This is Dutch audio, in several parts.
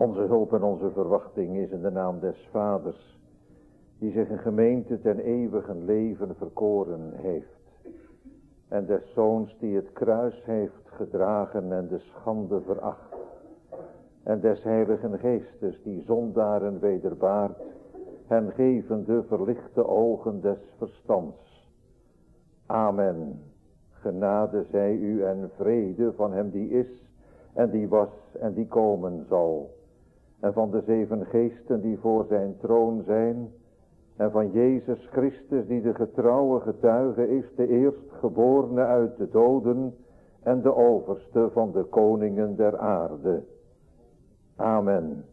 Onze hulp en onze verwachting is in de naam des Vaders, die zich een gemeente ten eeuwigen leven verkoren heeft. En des Zoons die het kruis heeft gedragen en de schande veracht. En des Heiligen Geestes die zondaren wederbaart, hen gevende verlichte ogen des verstands. Amen. Genade zij u en vrede van hem die is en die was en die komen zal. En van de 7 geesten die voor zijn troon zijn. En van Jezus Christus die de getrouwe getuige is, de eerstgeborene uit de doden en de overste van de koningen der aarde. Amen.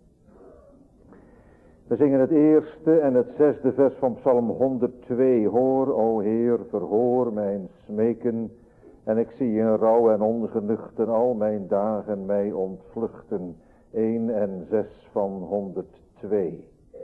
We zingen het eerste en het 6e vers van Psalm 102. Hoor, o Heer, verhoor mijn smeken. En ik zie in rouw en ongenuchten al mijn dagen mij ontvluchten. 1 en 6 van 102.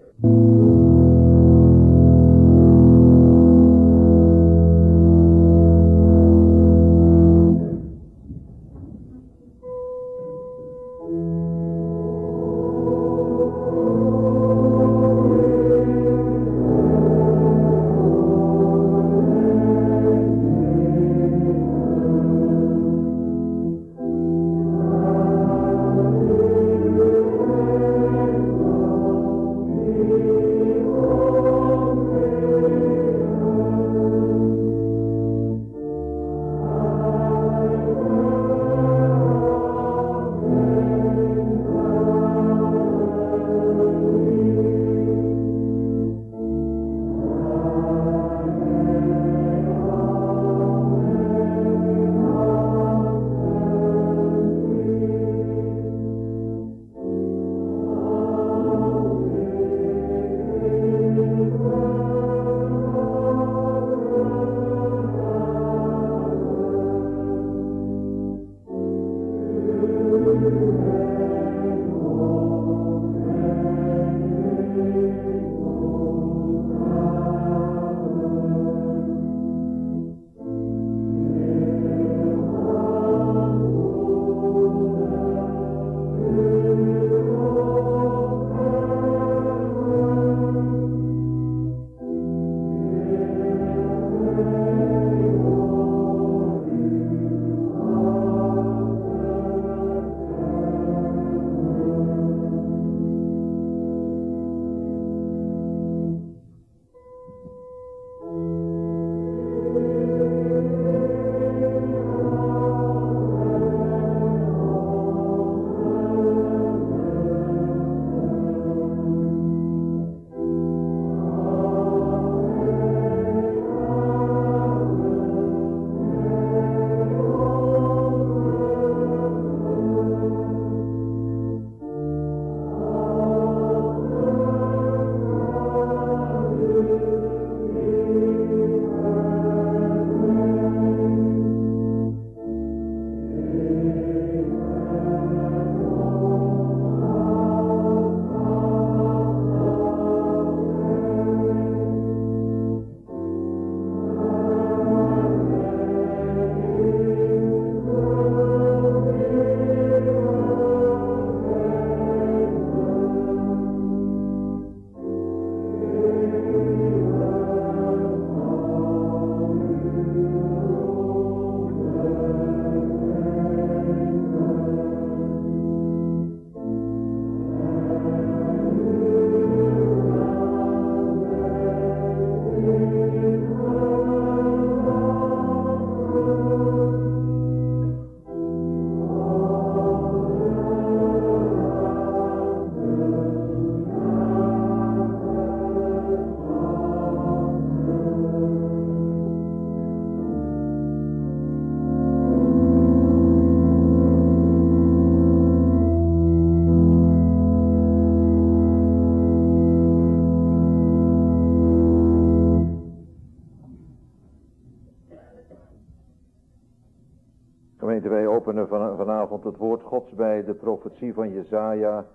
Gemeente, wij openen vanavond het woord Gods bij de profetie van Jesaja.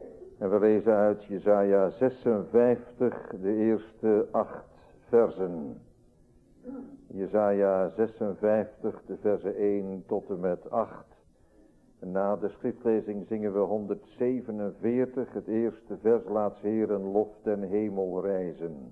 En we lezen uit Jesaja 56, de eerste 8 versen. Jesaja 56, de versen 1 tot en met 8. Na de schriftlezing zingen we 147, het eerste vers, laat Heeren lof ten hemel rijzen.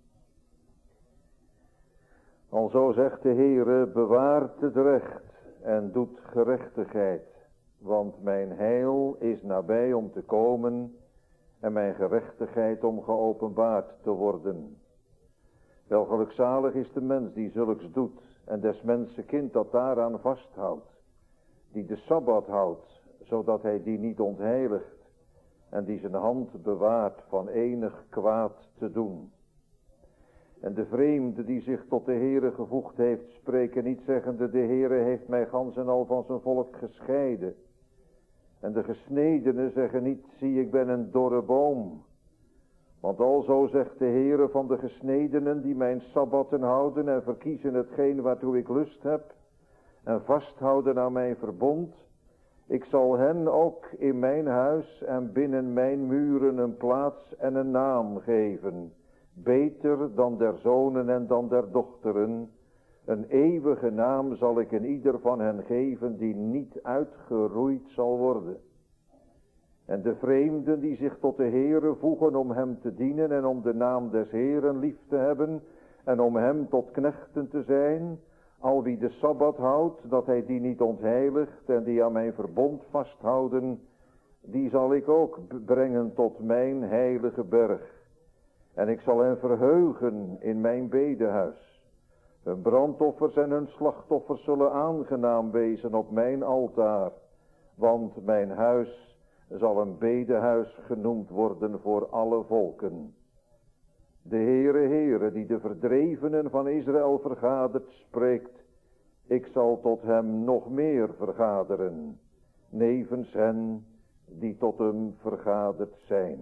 Alzo zegt de Heere, bewaart het recht en doet gerechtigheid, want mijn heil is nabij om te komen en mijn gerechtigheid om geopenbaard te worden. Wel gelukzalig is de mens die zulks doet en des mensen kind dat daaraan vasthoudt, die de Sabbat houdt, zodat hij die niet ontheiligt en die zijn hand bewaart van enig kwaad te doen. En de vreemde die zich tot de Heere gevoegd heeft, spreken niet zeggende, de Heere heeft mij gans en al van zijn volk gescheiden. En de gesnedenen zeggen niet, zie ik ben een dorre boom. Want alzo zegt de Heere van de gesnedenen die mijn sabbatten houden en verkiezen hetgeen waartoe ik lust heb en vasthouden aan mijn verbond. Ik zal hen ook in mijn huis en binnen mijn muren een plaats en een naam geven. Beter dan der zonen en dan der dochteren. Een eeuwige naam zal ik in ieder van hen geven die niet uitgeroeid zal worden. En de vreemden die zich tot de Heere voegen om hem te dienen en om de naam des Heeren lief te hebben en om hem tot knechten te zijn, al wie de Sabbat houdt, dat hij die niet ontheiligt en die aan mijn verbond vasthouden, die zal ik ook brengen tot mijn heilige berg. En ik zal hen verheugen in mijn bedehuis. Hun brandoffers en hun slachtoffers zullen aangenaam wezen op mijn altaar, want mijn huis zal een bedehuis genoemd worden voor alle volken. De Heere, die de verdrevenen van Israël vergadert, spreekt, ik zal tot hem nog meer vergaderen, nevens hen die tot hem vergaderd zijn.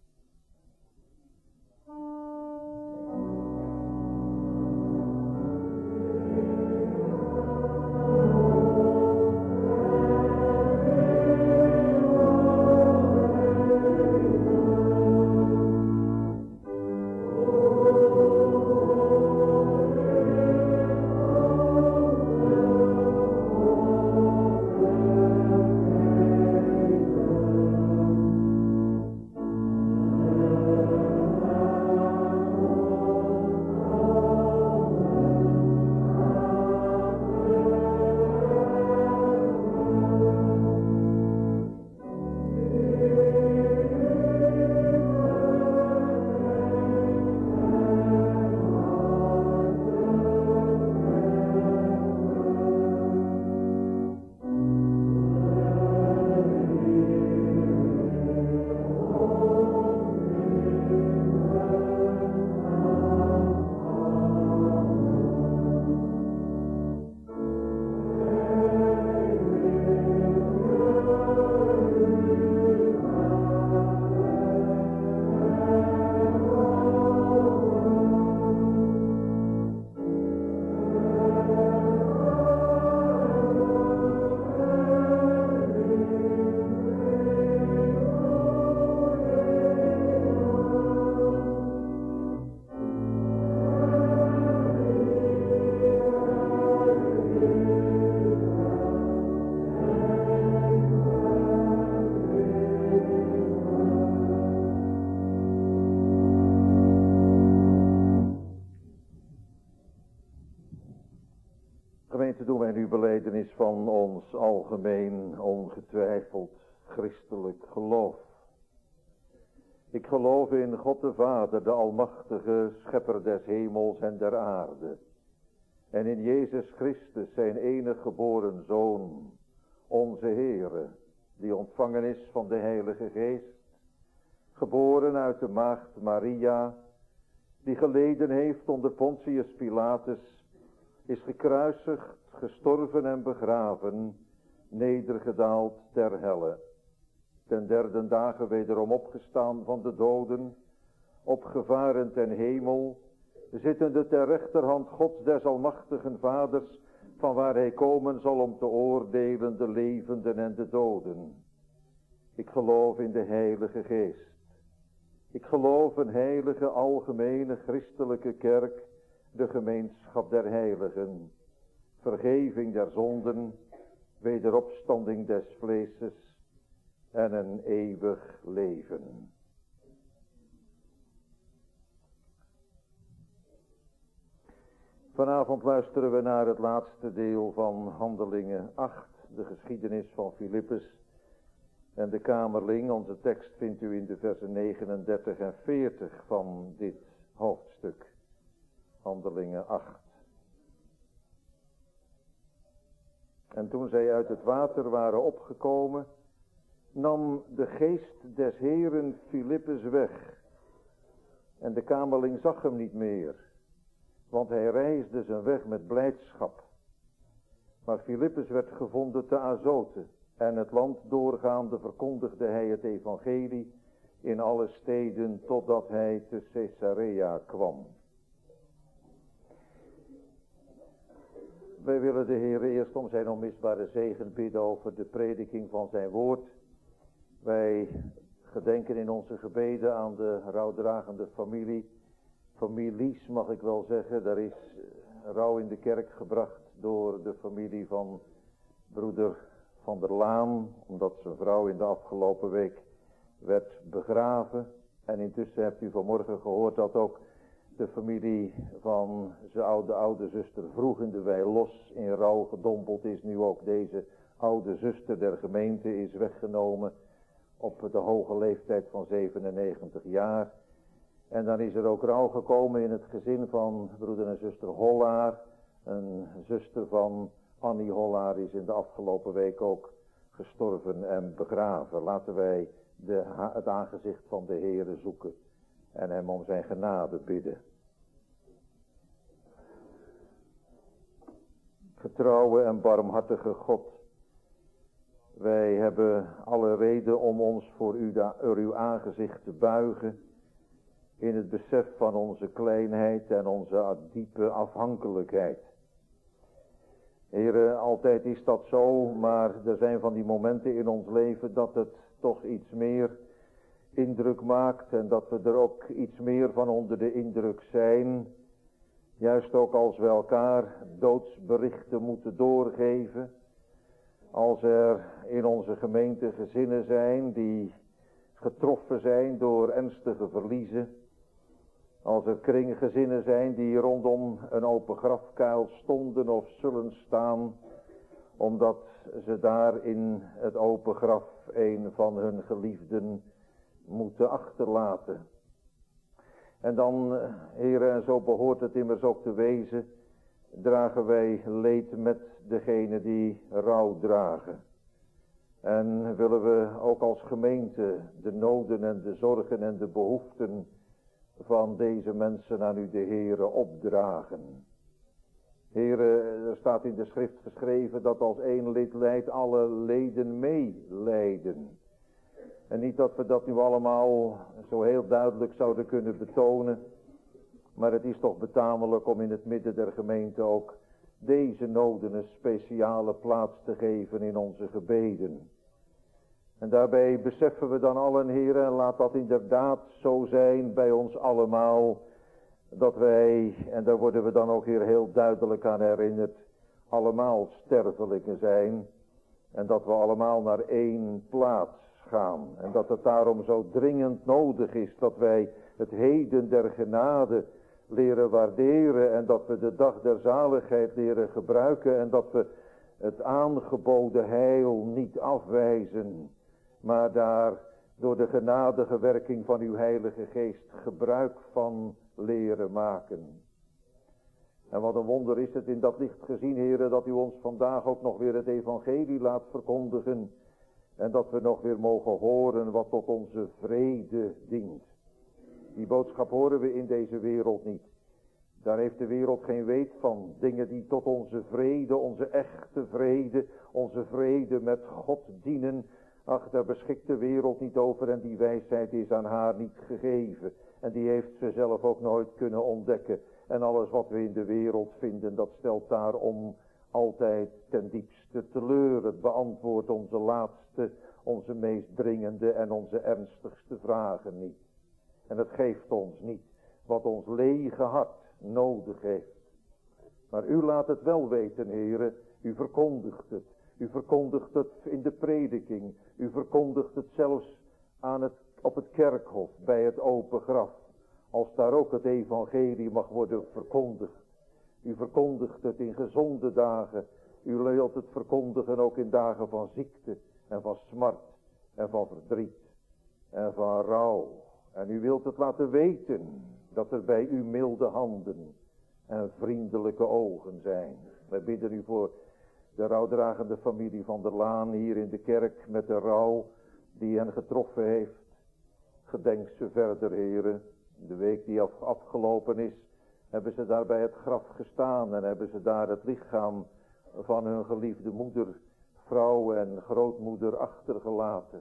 Gemeente, doen wij nu belijdenis van ons algemeen, ongetwijfeld christelijk geloof. Ik geloof in God de Vader, de almachtige schepper des hemels en der aarde. En in Jezus Christus, zijn enig geboren Zoon, onze Heere, die ontvangen is van de Heilige Geest, geboren uit de maagd Maria, die geleden heeft onder Pontius Pilatus, is gekruisigd, gestorven en begraven, nedergedaald ter helle. Ten derde dagen wederom opgestaan van de doden, opgevaren ten hemel, zittende ter rechterhand Gods des almachtigen Vaders, van waar hij komen zal om te oordelen de levenden en de doden. Ik geloof in de Heilige Geest. Ik geloof een heilige, algemene, christelijke kerk, de gemeenschap der heiligen, vergeving der zonden, wederopstanding des vleeses en een eeuwig leven. Vanavond luisteren we naar het laatste deel van Handelingen 8, de geschiedenis van Filippus en de kamerling. Onze tekst vindt u in de versen 39 en 40 van dit hoofdstuk. Handelingen 8. En toen zij uit het water waren opgekomen, nam de geest des Heeren Filippus weg. En de kamerling zag hem niet meer, want hij reisde zijn weg met blijdschap. Maar Filippus werd gevonden te Azote, en het land doorgaande verkondigde hij het evangelie in alle steden, totdat hij te Caesarea kwam. Wij willen de Heer eerst om zijn onmisbare zegen bidden over de prediking van zijn woord. Wij gedenken in onze gebeden aan de rouwdragende families mag ik wel zeggen. Er is rouw in de kerk gebracht door de familie van broeder Van der Laan, omdat zijn vrouw in de afgelopen week werd begraven. En intussen hebt u vanmorgen gehoord dat ook de familie van zijn oude zuster vroeg in de wei los in rouw gedompeld is. Nu ook deze oude zuster der gemeente is weggenomen op de hoge leeftijd van 97 jaar. En dan is er ook rouw gekomen in het gezin van broeder en zuster Hollaar. Een zuster van Annie Hollaar is in de afgelopen week ook gestorven en begraven. Laten wij het aangezicht van de Heere zoeken en hem om zijn genade bidden. Getrouwe en barmhartige God, wij hebben alle reden om ons voor uw aangezicht te buigen in het besef van onze kleinheid en onze diepe afhankelijkheid. Heere, altijd is dat zo, maar er zijn van die momenten in ons leven dat het toch iets meer indruk maakt en dat we er ook iets meer van onder de indruk zijn. Juist ook als we elkaar doodsberichten moeten doorgeven. Als er in onze gemeente gezinnen zijn die getroffen zijn door ernstige verliezen. Als er kringgezinnen zijn die rondom een open grafkuil stonden of zullen staan, omdat ze daar in het open graf een van hun geliefden moeten achterlaten. En dan, Heere, en zo behoort het immers ook te wezen, dragen wij leed met degene die rouw dragen. En willen we ook als gemeente de noden en de zorgen en de behoeften van deze mensen aan u de Heere opdragen. Heere, er staat in de schrift geschreven dat als één lid lijdt, alle leden meelijden. En niet dat we dat nu allemaal zo heel duidelijk zouden kunnen betonen, maar het is toch betamelijk om in het midden der gemeente ook deze noden een speciale plaats te geven in onze gebeden. En daarbij beseffen we dan allen, Heere, en laat dat inderdaad zo zijn bij ons allemaal, dat wij, en daar worden we dan ook hier heel duidelijk aan herinnerd, allemaal stervelingen zijn. En dat we allemaal naar één plaats gaan. En dat het daarom zo dringend nodig is dat wij het heden der genade leren waarderen. En dat we de dag der zaligheid leren gebruiken. En dat we het aangeboden heil niet afwijzen. Maar daar door de genadige werking van uw Heilige Geest gebruik van leren maken. En wat een wonder is het in dat licht gezien, Heere, dat u ons vandaag ook nog weer het evangelie laat verkondigen. En dat we nog weer mogen horen wat tot onze vrede dient. Die boodschap horen we in deze wereld niet. Daar heeft de wereld geen weet van. Dingen die tot onze vrede, onze echte vrede, onze vrede met God dienen. Ach, daar beschikt de wereld niet over en die wijsheid is aan haar niet gegeven. En die heeft ze zelf ook nooit kunnen ontdekken. En alles wat we in de wereld vinden, dat stelt daarom altijd ten diepste teleur. Het beantwoordt onze laatste, onze meest dringende en onze ernstigste vragen niet. En het geeft ons niet wat ons lege hart nodig heeft. Maar u laat het wel weten, Heere, u verkondigt het. U verkondigt het in de prediking. U verkondigt het zelfs op het kerkhof, bij het open graf. Als daar ook het evangelie mag worden verkondigd. U verkondigt het in gezonde dagen. U wilt het verkondigen ook in dagen van ziekte en van smart en van verdriet en van rouw. En u wilt het laten weten dat er bij u milde handen en vriendelijke ogen zijn. Wij bidden u voor de rouwdragende familie van der Laan hier in de kerk met de rouw die hen getroffen heeft. Gedenk ze verder, heren. De week die afgelopen is, hebben ze daar bij het graf gestaan en hebben ze daar het lichaam van hun geliefde moeder, vrouw en grootmoeder achtergelaten.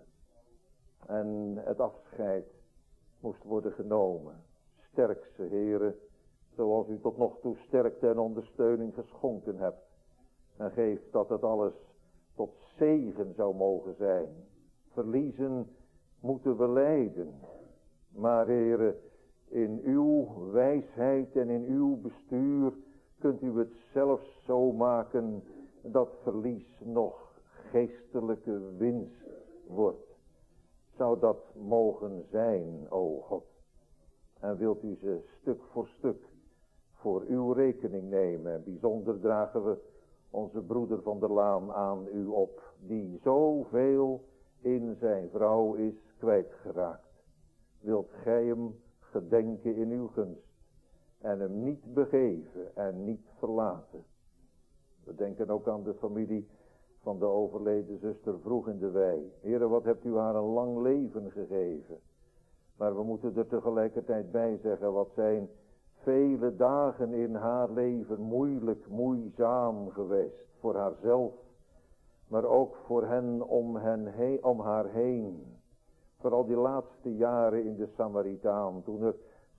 En het afscheid moest worden genomen. Sterk ze, heren, zoals u tot nog toe sterkte en ondersteuning geschonken hebt. En geef dat het alles tot zegen zou mogen zijn. Verliezen moeten we lijden. Maar, heren, in uw wijsheid en in uw bestuur kunt u het zelfs zo maken dat verlies nog geestelijke winst wordt. Zou dat mogen zijn, o God. En wilt u ze stuk voor stuk voor uw rekening nemen. En bijzonder dragen we onze broeder van der Laan aan u op, die zoveel in zijn vrouw is kwijtgeraakt. Wilt gij hem gedenken in uw gunst en hem niet begeven en niet verlaten. We denken ook aan de familie van de overleden zuster Vroeg in de Wei. Heere, wat hebt u haar een lang leven gegeven. Maar we moeten er tegelijkertijd bij zeggen, wat zijn vele dagen in haar leven moeilijk, moeizaam geweest. Voor haarzelf, maar ook voor hen om haar heen. Vooral die laatste jaren in de Samaritaan, toen er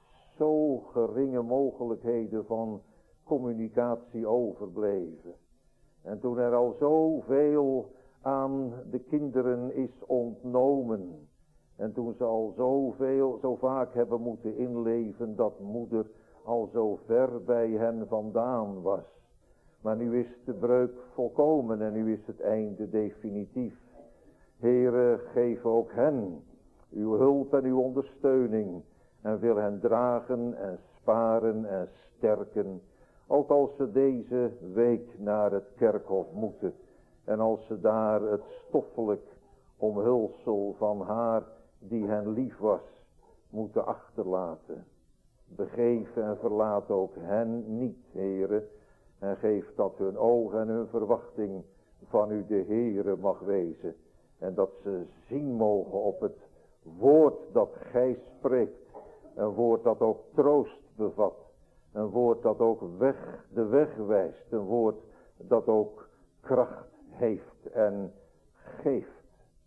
zo geringe mogelijkheden van communicatie overbleven. En toen er al zoveel aan de kinderen is ontnomen. En toen ze al zo vaak hebben moeten inleven dat moeder al zo ver bij hen vandaan was. Maar nu is de breuk volkomen en nu is het einde definitief. Heere, geef ook hen uw hulp en uw ondersteuning. En wil hen dragen en sparen en sterken. Ook als ze deze week naar het kerkhof moeten. En als ze daar het stoffelijk omhulsel van haar die hen lief was moeten achterlaten. Begeef en verlaat ook hen niet, Heere. En geef dat hun oog en hun verwachting van u de Heere mag wezen. En dat ze zien mogen op het woord dat gij spreekt. Een woord dat ook troost bevat. Een woord dat ook de weg wijst. Een woord dat ook kracht heeft en geeft.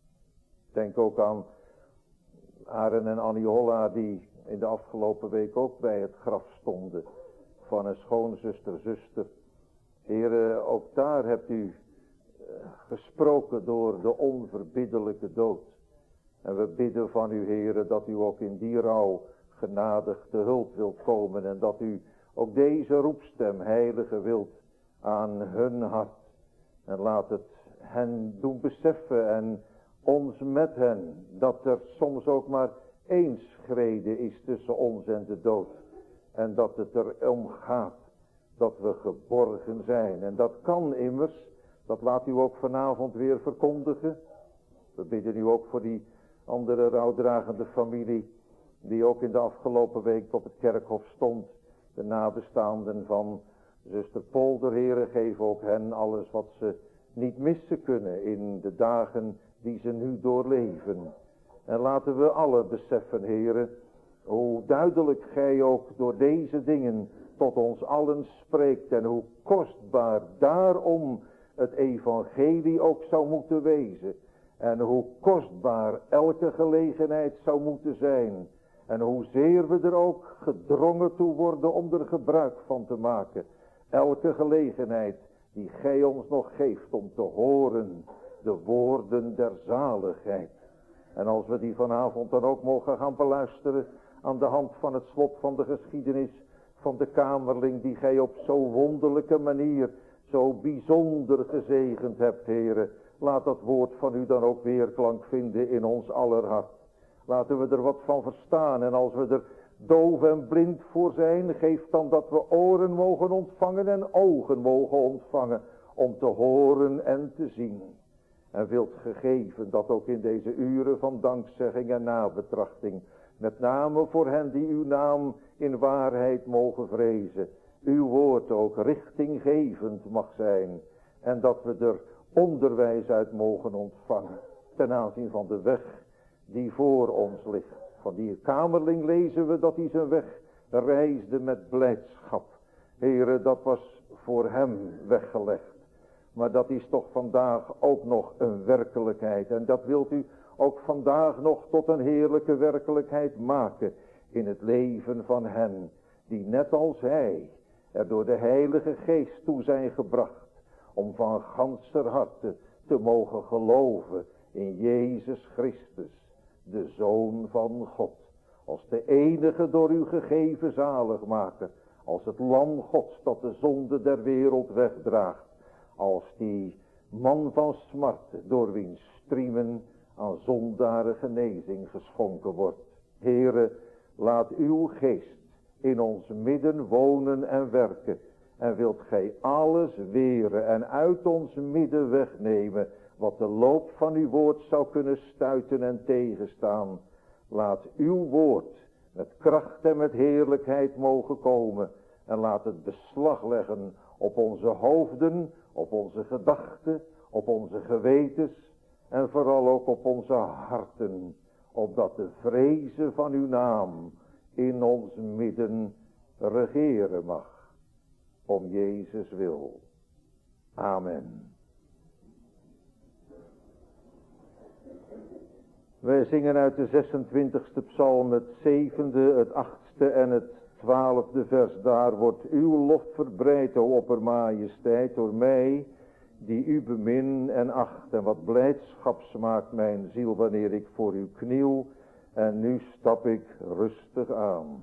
Denk ook aan Aren en Annie Holla die in de afgelopen week ook bij het graf stonden. Van een schoonzuster. Heere, ook daar hebt u gesproken door de onverbiddelijke dood. En we bidden van u, Heere, dat u ook in die rouw genadig te hulp wilt komen. En dat u ook deze roepstem, Heilige, wilt aan hun hart. En laat het hen doen beseffen en ons met hen. Dat er soms ook maar één schrede is tussen ons en de dood. En dat het erom gaat dat we geborgen zijn. En dat kan immers, dat laat u ook vanavond weer verkondigen. We bidden u ook voor die andere rouwdragende familie die ook in de afgelopen week op het kerkhof stond. De nabestaanden van zuster Polder, Heere, geef ook hen alles wat ze niet missen kunnen in de dagen die ze nu doorleven. En laten we alle beseffen, Heere, hoe duidelijk gij ook door deze dingen tot ons allen spreekt. En hoe kostbaar daarom het evangelie ook zou moeten wezen. En hoe kostbaar elke gelegenheid zou moeten zijn. En hoezeer we er ook gedrongen toe worden om er gebruik van te maken. Elke gelegenheid die gij ons nog geeft om te horen de woorden der zaligheid. En als we die vanavond dan ook mogen gaan beluisteren aan de hand van het slot van de geschiedenis van de kamerling die gij op zo wonderlijke manier zo bijzonder gezegend hebt, Heere. Laat dat woord van u dan ook weerklank vinden in ons aller hart. Laten we er wat van verstaan. En als we er doof en blind voor zijn, geef dan dat we oren mogen ontvangen en ogen mogen ontvangen. Om te horen en te zien. En wilt gegeven dat ook in deze uren van dankzegging en nabetrachting. Met name voor hen die uw naam in waarheid mogen vrezen. Uw woord ook richtinggevend mag zijn. En dat we er onderwijs uit mogen ontvangen. Ten aanzien van de weg die voor ons ligt. Van die kamerling lezen we dat hij zijn weg reisde met blijdschap. Heere, dat was voor hem weggelegd. Maar dat is toch vandaag ook nog een werkelijkheid. En dat wilt u ook vandaag nog tot een heerlijke werkelijkheid maken. In het leven van hen die net als hij er door de Heilige Geest toe zijn gebracht. Om van ganser harte te mogen geloven in Jezus Christus, de Zoon van God. Als de enige door u gegeven zaligmaker. Als het lam Gods dat de zonde der wereld wegdraagt. Als die man van smart door wiens striemen aan zondaren genezing geschonken wordt. Heere, laat uw geest in ons midden wonen en werken. En wilt gij alles weren en uit ons midden wegnemen wat de loop van uw woord zou kunnen stuiten en tegenstaan. Laat uw woord met kracht en met heerlijkheid mogen komen. En laat het beslag leggen op onze hoofden, op onze gedachten, op onze gewetens en vooral ook op onze harten. Opdat de vrezen van uw naam in ons midden regeren mag. Om Jezus wil. Amen. Wij zingen uit de 26e psalm het 7e, het 8e en het 12e vers. Daar wordt uw lof verbreid, o oppermajesteit, door mij die u bemin en acht. En wat blijdschap smaakt mijn ziel wanneer ik voor u kniel. En nu stap ik rustig aan.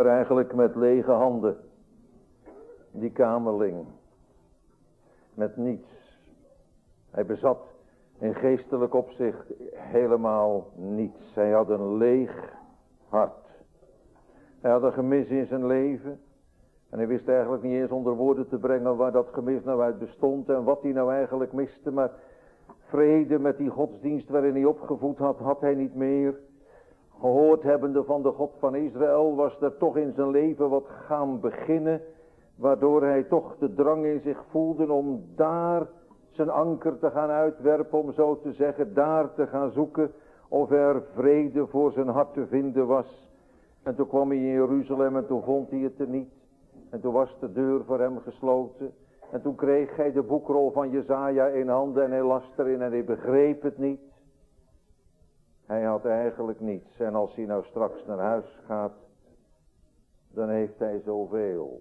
maar eigenlijk met lege handen. Die kamerling. Met niets. Hij bezat in geestelijk opzicht helemaal niets. Hij had een leeg hart. Hij had een gemis in zijn leven. En hij wist eigenlijk niet eens onder woorden te brengen waar dat gemis nou uit bestond en wat hij nou eigenlijk miste. Maar vrede met die godsdienst waarin hij opgevoed had, had hij niet meer. Gehoord hebbende van de God van Israël was er toch in zijn leven wat gaan beginnen. Waardoor hij toch de drang in zich voelde om daar zijn anker te gaan uitwerpen. Om zo te zeggen, daar te gaan zoeken of er vrede voor zijn hart te vinden was. En toen kwam hij in Jeruzalem en toen vond hij het er niet. En toen was de deur voor hem gesloten. En toen kreeg hij de boekrol van Jesaja in handen en hij las erin en hij begreep het niet. Hij had eigenlijk niets. En als hij nou straks naar huis gaat, dan heeft hij zoveel.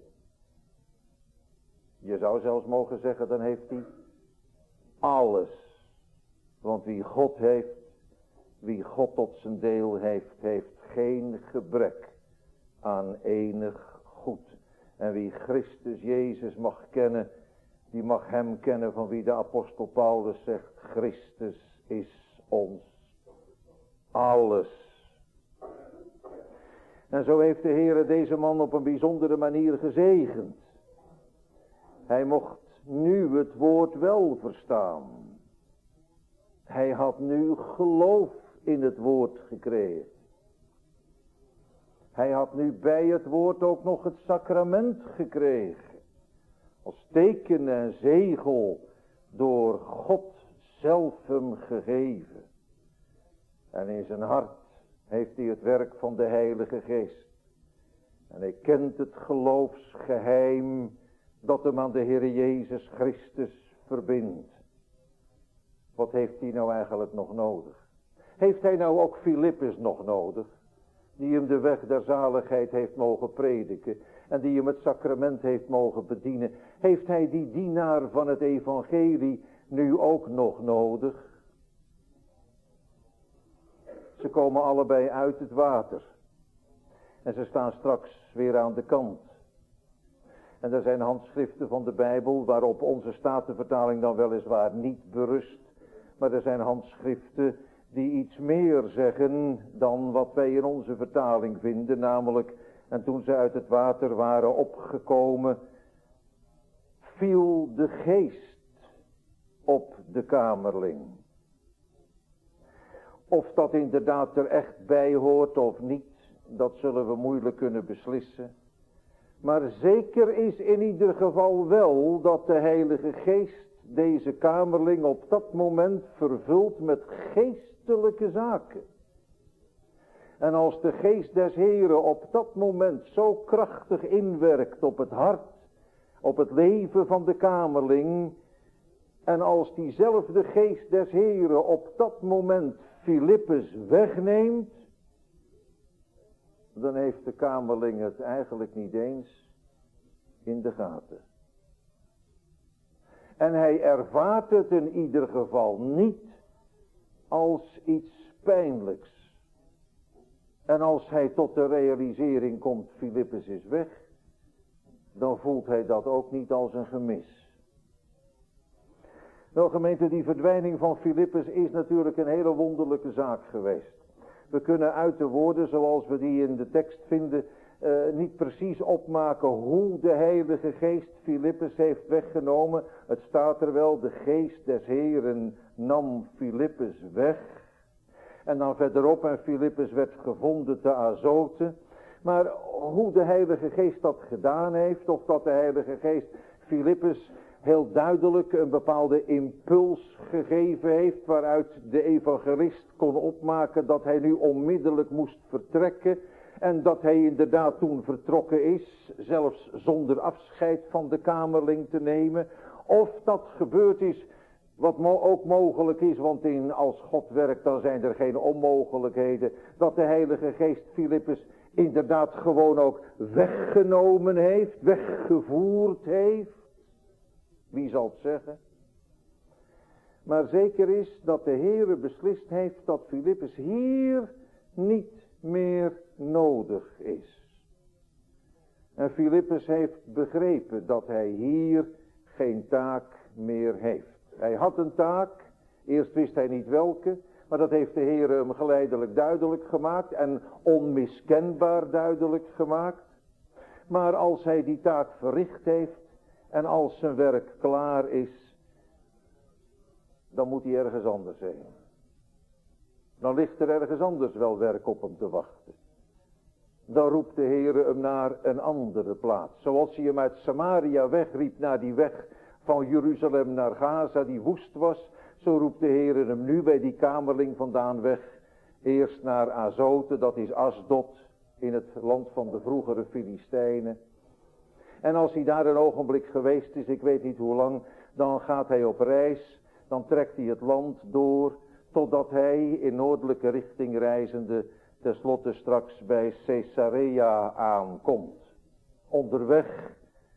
Je zou zelfs mogen zeggen, dan heeft hij alles. Want wie God heeft, wie God tot zijn deel heeft, heeft geen gebrek aan enig goed. En wie Christus Jezus mag kennen, die mag hem kennen van wie de apostel Paulus zegt, Christus is ons alles. En zo heeft de Heere deze man op een bijzondere manier gezegend. Hij mocht nu het woord wel verstaan. Hij had nu geloof in het woord gekregen. Hij had nu bij het woord ook nog het sacrament gekregen. Als teken en zegel door God zelf hem gegeven. En in zijn hart heeft hij het werk van de Heilige Geest. En hij kent het geloofsgeheim dat hem aan de Heer Jezus Christus verbindt. Wat heeft hij nou eigenlijk nog nodig? Heeft hij nou ook Filippus nog nodig? Die hem de weg der zaligheid heeft mogen prediken. En die hem het sacrament heeft mogen bedienen. Heeft hij die dienaar van het evangelie nu ook nog nodig? Ze komen allebei uit het water. En ze staan straks weer aan de kant. En er zijn handschriften van de Bijbel waarop onze Statenvertaling dan weliswaar niet berust. Maar er zijn handschriften die iets meer zeggen dan wat wij in onze vertaling vinden. Namelijk, en toen ze uit het water waren opgekomen, viel de geest op de kamerling. Of dat inderdaad er echt bij hoort of niet, dat zullen we moeilijk kunnen beslissen. Maar zeker is in ieder geval wel dat de Heilige Geest deze kamerling op dat moment vervult met geestelijke zaken. En als de Geest des Heren op dat moment zo krachtig inwerkt op het hart, op het leven van de kamerling, en als diezelfde Geest des Heren op dat moment Filippus wegneemt, dan heeft de kamerling het eigenlijk niet eens in de gaten. En hij ervaart het in ieder geval niet als iets pijnlijks. En als hij tot de realisering komt, Filippus is weg, dan voelt hij dat ook niet als een gemis. Wel gemeente, die verdwijning van Filippus is natuurlijk een hele wonderlijke zaak geweest. We kunnen uit de woorden zoals we die in de tekst vinden niet precies opmaken hoe de Heilige Geest Filippus heeft weggenomen. Het staat er wel, de Geest des Heren nam Filippus weg. En dan verderop, en Filippus werd gevonden te Azote. Maar hoe de Heilige Geest dat gedaan heeft, of dat de Heilige Geest Filippus heel duidelijk een bepaalde impuls gegeven heeft, waaruit de evangelist kon opmaken dat hij nu onmiddellijk moest vertrekken. En dat hij inderdaad toen vertrokken is, zelfs zonder afscheid van de kamerling te nemen. Of dat gebeurd is, wat ook mogelijk is, want als God werkt dan zijn er geen onmogelijkheden. Dat de Heilige Geest Filippus inderdaad gewoon ook weggenomen heeft, weggevoerd heeft. Wie zal het zeggen? Maar zeker is dat de Heere beslist heeft dat Filippus hier niet meer nodig is. En Filippus heeft begrepen dat hij hier geen taak meer heeft. Hij had een taak, eerst wist hij niet welke, maar dat heeft de Heer hem geleidelijk duidelijk gemaakt en onmiskenbaar duidelijk gemaakt. Maar als hij die taak verricht heeft en als zijn werk klaar is, dan moet hij ergens anders heen. Dan ligt er ergens anders wel werk op hem te wachten. Dan roept de Heer hem naar een andere plaats. Zoals hij hem uit Samaria wegriep naar die weg van Jeruzalem naar Gaza die woest was. Zo roept de Heer hem nu bij die kamerling vandaan weg. Eerst naar Azote, dat is Asdod, in het land van de vroegere Filistijnen. En als hij daar een ogenblik geweest is, ik weet niet hoe lang, dan gaat hij op reis. Dan trekt hij het land door, totdat hij in noordelijke richting reizende tenslotte straks bij Caesarea aankomt. Onderweg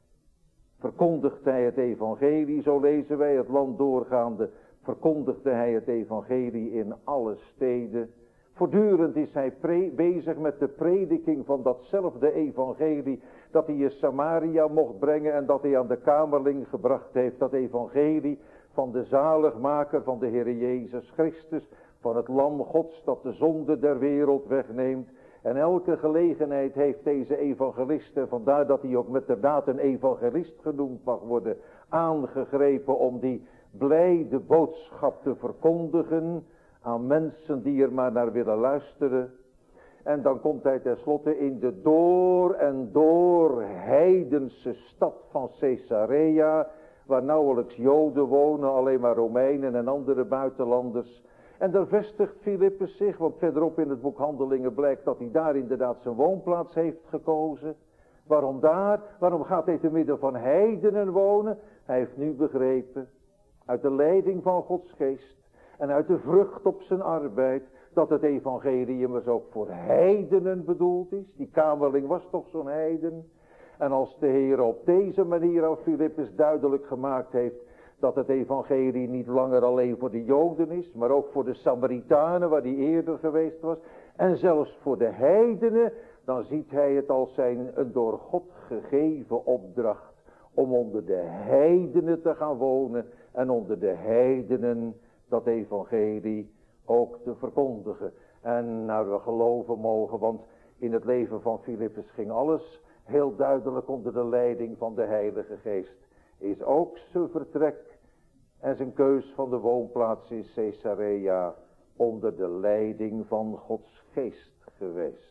verkondigt hij het evangelie, zo lezen wij het land doorgaande, verkondigde hij het evangelie in alle steden. Voortdurend is hij bezig met de prediking van datzelfde evangelie dat hij in Samaria mocht brengen en dat hij aan de kamerling gebracht heeft. Dat evangelie van de zaligmaker van de Heer Jezus Christus, van het lam Gods dat de zonde der wereld wegneemt. En elke gelegenheid heeft deze evangelist, en vandaar dat hij ook met de daad een evangelist genoemd mag worden, aangegrepen om die blijde boodschap te verkondigen aan mensen die er maar naar willen luisteren. En dan komt hij tenslotte in de door en door heidense stad van Caesarea, waar nauwelijks Joden wonen, alleen maar Romeinen en andere buitenlanders. En daar vestigt Filippus zich, want verderop in het boek Handelingen blijkt dat hij daar inderdaad zijn woonplaats heeft gekozen. Waarom daar? Waarom gaat hij te midden van heidenen wonen? Hij heeft nu begrepen, uit de leiding van Gods geest en uit de vrucht op zijn arbeid, dat het evangelie immers ook voor heidenen bedoeld is. Die kamerling was toch zo'n heiden. En als de Heer op deze manier aan Filippus duidelijk gemaakt heeft dat het evangelie niet langer alleen voor de Joden is, maar ook voor de Samaritanen waar hij eerder geweest was, en zelfs voor de heidenen, dan ziet hij het als zijn een door God gegeven opdracht om onder de heidenen te gaan wonen en onder de heidenen dat evangelie ook te verkondigen. En nou, we geloven mogen, want in het leven van Filippus ging alles heel duidelijk onder de leiding van de Heilige Geest. Is ook zijn vertrek en zijn keus van de woonplaats in Caesarea onder de leiding van Gods Geest geweest.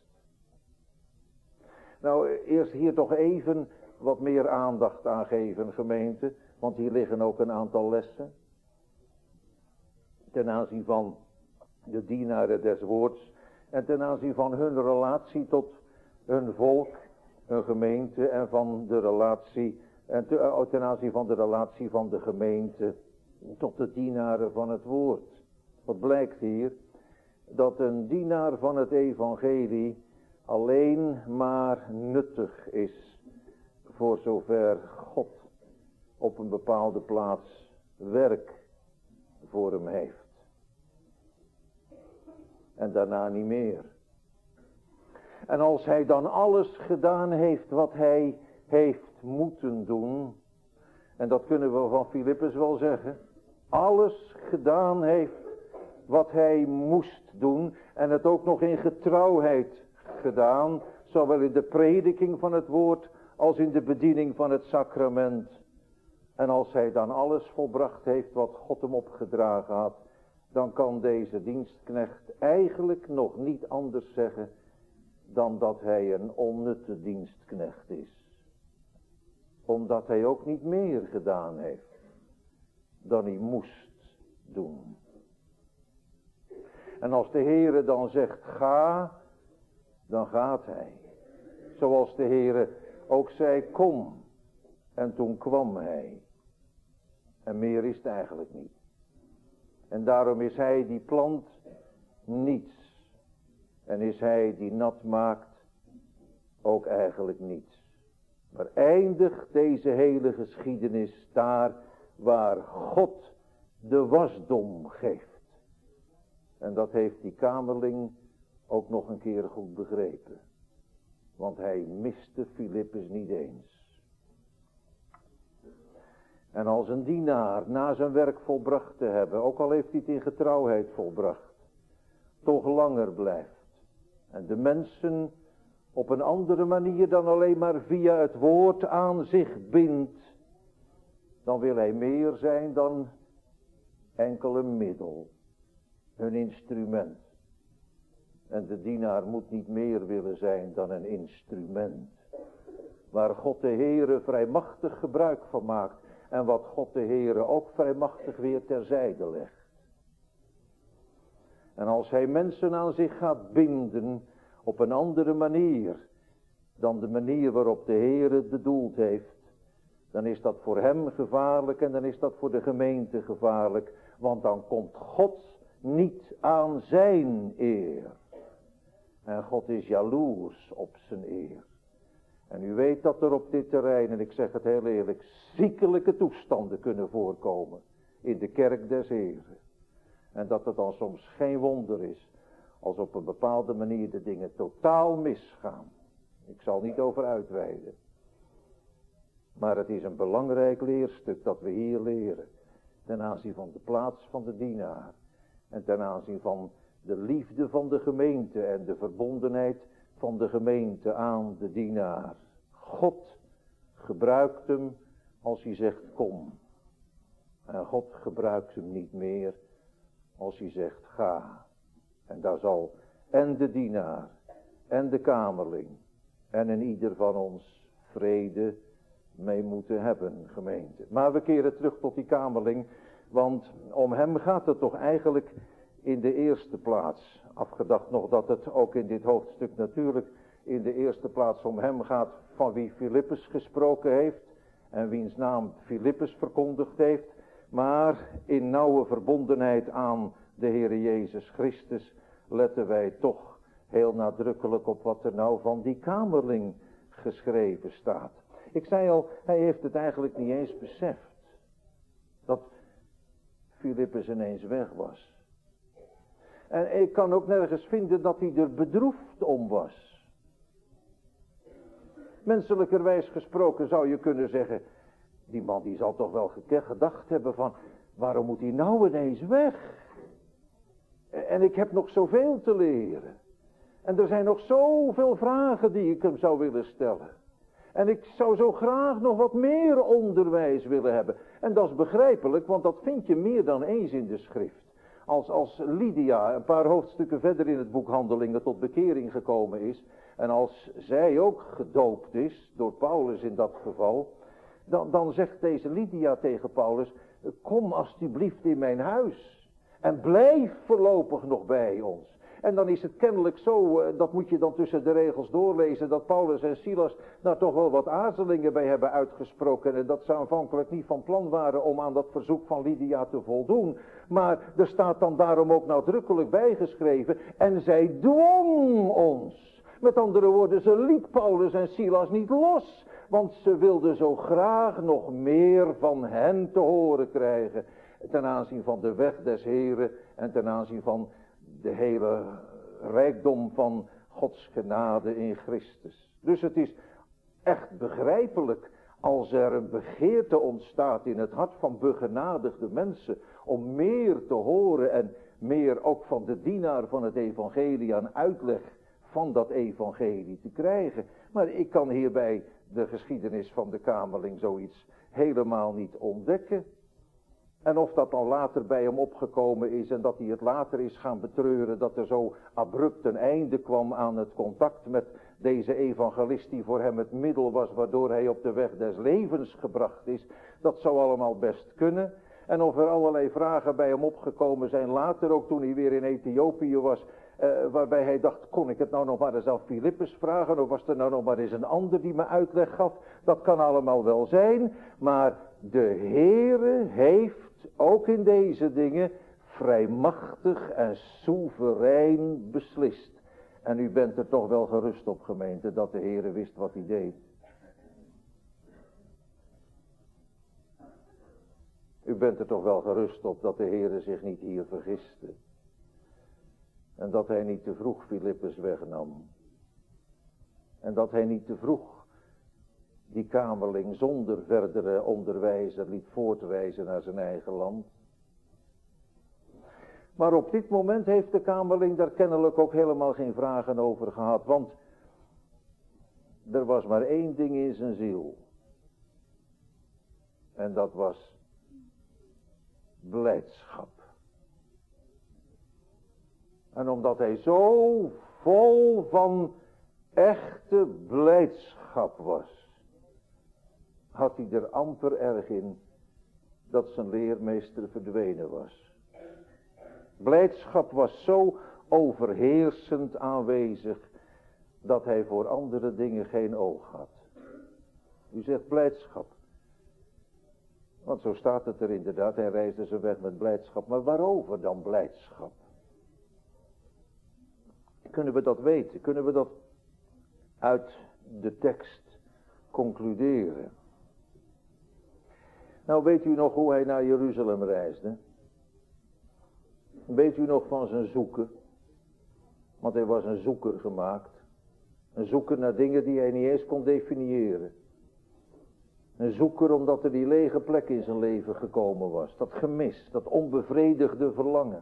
Nou, eerst hier toch even wat meer aandacht aan geven, gemeente, want hier liggen ook een aantal lessen ten aanzien van de dienaren des woords en ten aanzien van hun relatie tot hun volk, hun gemeente en van de relatie, en ten aanzien van de relatie van de gemeente tot de dienaren van het woord. Wat blijkt hier? Dat een dienaar van het evangelie alleen maar nuttig is voor zover God op een bepaalde plaats werk voor hem heeft. En daarna niet meer. En als hij dan alles gedaan heeft wat hij heeft moeten doen, en dat kunnen we van Filippus wel zeggen, alles gedaan heeft wat hij moest doen en het ook nog in getrouwheid gedaan, zowel in de prediking van het woord als in de bediening van het sacrament. En als hij dan alles volbracht heeft wat God hem opgedragen had, dan kan deze dienstknecht eigenlijk nog niet anders zeggen dan dat hij een onnutte dienstknecht is. Omdat hij ook niet meer gedaan heeft dan hij moest doen. En als de Heere dan zegt ga, dan gaat hij. Zoals de Heere ook zei kom. En toen kwam hij. En meer is het eigenlijk niet. En daarom is hij die plant niets. En is hij die nat maakt ook eigenlijk niets. Maar eindigt deze hele geschiedenis daar waar God de wasdom geeft. En dat heeft die kamerling ook nog een keer goed begrepen. Want hij miste Filippus niet eens. En als een dienaar na zijn werk volbracht te hebben, ook al heeft hij het in getrouwheid volbracht, toch langer blijft. En de mensen op een andere manier dan alleen maar via het woord aan zich bindt, dan wil hij meer zijn dan enkel een middel, een instrument. En de dienaar moet niet meer willen zijn dan een instrument, waar God de Heere vrijmachtig gebruik van maakt en wat God de Heere ook vrijmachtig weer terzijde legt. En als hij mensen aan zich gaat binden op een andere manier dan de manier waarop de Heere het bedoeld heeft, dan is dat voor hem gevaarlijk en dan is dat voor de gemeente gevaarlijk. Want dan komt God niet aan zijn eer. En God is jaloers op zijn eer. En u weet dat er op dit terrein, en ik zeg het heel eerlijk, ziekelijke toestanden kunnen voorkomen in de kerk des Heren. En dat het dan soms geen wonder is als op een bepaalde manier de dingen totaal misgaan. Ik zal niet over uitweiden. Maar het is een belangrijk leerstuk dat we hier leren. Ten aanzien van de plaats van de dienaar. En ten aanzien van de liefde van de gemeente en de verbondenheid van de gemeente aan de dienaar. God gebruikt hem als hij zegt kom. En God gebruikt hem niet meer als hij zegt ga. En daar zal en de dienaar en de kamerling en in ieder van ons vrede mee moeten hebben, gemeente. Maar we keren terug tot die kamerling, want om hem gaat het toch eigenlijk in de eerste plaats. Afgedacht nog dat het ook in dit hoofdstuk natuurlijk in de eerste plaats om hem gaat van wie Filippus gesproken heeft en wiens naam Filippus verkondigd heeft, maar in nauwe verbondenheid aan de Heere Jezus Christus letten wij toch heel nadrukkelijk op wat er nou van die kamerling geschreven staat. Ik zei al, hij heeft het eigenlijk niet eens beseft dat Filippus ineens weg was. En ik kan ook nergens vinden dat hij er bedroefd om was. Menselijkerwijs gesproken zou je kunnen zeggen, die man die zal toch wel gedacht hebben van, waarom moet hij nou ineens weg? En ik heb nog zoveel te leren. En er zijn nog zoveel vragen die ik hem zou willen stellen. En ik zou zo graag nog wat meer onderwijs willen hebben. En dat is begrijpelijk, want dat vind je meer dan eens in de schrift. Als Lydia een paar hoofdstukken verder in het boek Handelingen tot bekering gekomen is. En als zij ook gedoopt is, door Paulus in dat geval. Dan zegt deze Lydia tegen Paulus, kom alstublieft in mijn huis. En blijf voorlopig nog bij ons. En dan is het kennelijk zo, dat moet je dan tussen de regels doorlezen, dat Paulus en Silas daar toch wel wat aarzelingen bij hebben uitgesproken. En dat ze aanvankelijk niet van plan waren om aan dat verzoek van Lydia te voldoen. Maar er staat dan daarom ook nadrukkelijk bijgeschreven, en zij dwong ons. Met andere woorden, ze liet Paulus en Silas niet los. Want ze wilden zo graag nog meer van hen te horen krijgen. Ten aanzien van de weg des Heren en ten aanzien van de hele rijkdom van Gods genade in Christus. Dus het is echt begrijpelijk als er een begeerte ontstaat in het hart van begenadigde mensen om meer te horen en meer ook van de dienaar van het evangelie aan uitleg van dat evangelie te krijgen. Maar ik kan hierbij de geschiedenis van de kamerling zoiets helemaal niet ontdekken. En of dat dan later bij hem opgekomen is en dat hij het later is gaan betreuren dat er zo abrupt een einde kwam aan het contact met deze evangelist die voor hem het middel was waardoor hij op de weg des levens gebracht is. Dat zou allemaal best kunnen. En of er allerlei vragen bij hem opgekomen zijn later, ook toen hij weer in Ethiopië was, waarbij hij dacht, kon ik het nou nog maar eens aan Filippus vragen, of was er nou nog maar eens een ander die me uitleg gaf? Dat kan allemaal wel zijn, maar de Heere heeft ook in deze dingen vrijmachtig en soeverein beslist. En u bent er toch wel gerust op, gemeente, dat de Heere wist wat hij deed. U bent er toch wel gerust op dat de Heere zich niet hier vergiste. En dat hij niet te vroeg Filippus wegnam. En dat hij niet te vroeg die kamerling zonder verdere onderwijzer liet voortwijzen naar zijn eigen land. Maar op dit moment heeft de kamerling daar kennelijk ook helemaal geen vragen over gehad. Want er was maar één ding in zijn ziel. En dat was blijdschap. En omdat hij zo vol van echte blijdschap was, had hij er amper erg in dat zijn leermeester verdwenen was. Blijdschap was zo overheersend aanwezig dat hij voor andere dingen geen oog had. U zegt blijdschap. Want zo staat het er inderdaad, hij reisde zijn weg met blijdschap. Maar waarover dan blijdschap? Kunnen we dat weten? Kunnen we dat uit de tekst concluderen? Nou, weet u nog hoe hij naar Jeruzalem reisde? Weet u nog van zijn zoeken? Want hij was een zoeker gemaakt. Een zoeker naar dingen die hij niet eens kon definiëren. Een zoeker omdat er die lege plek in zijn leven gekomen was. Dat gemis, dat onbevredigde verlangen.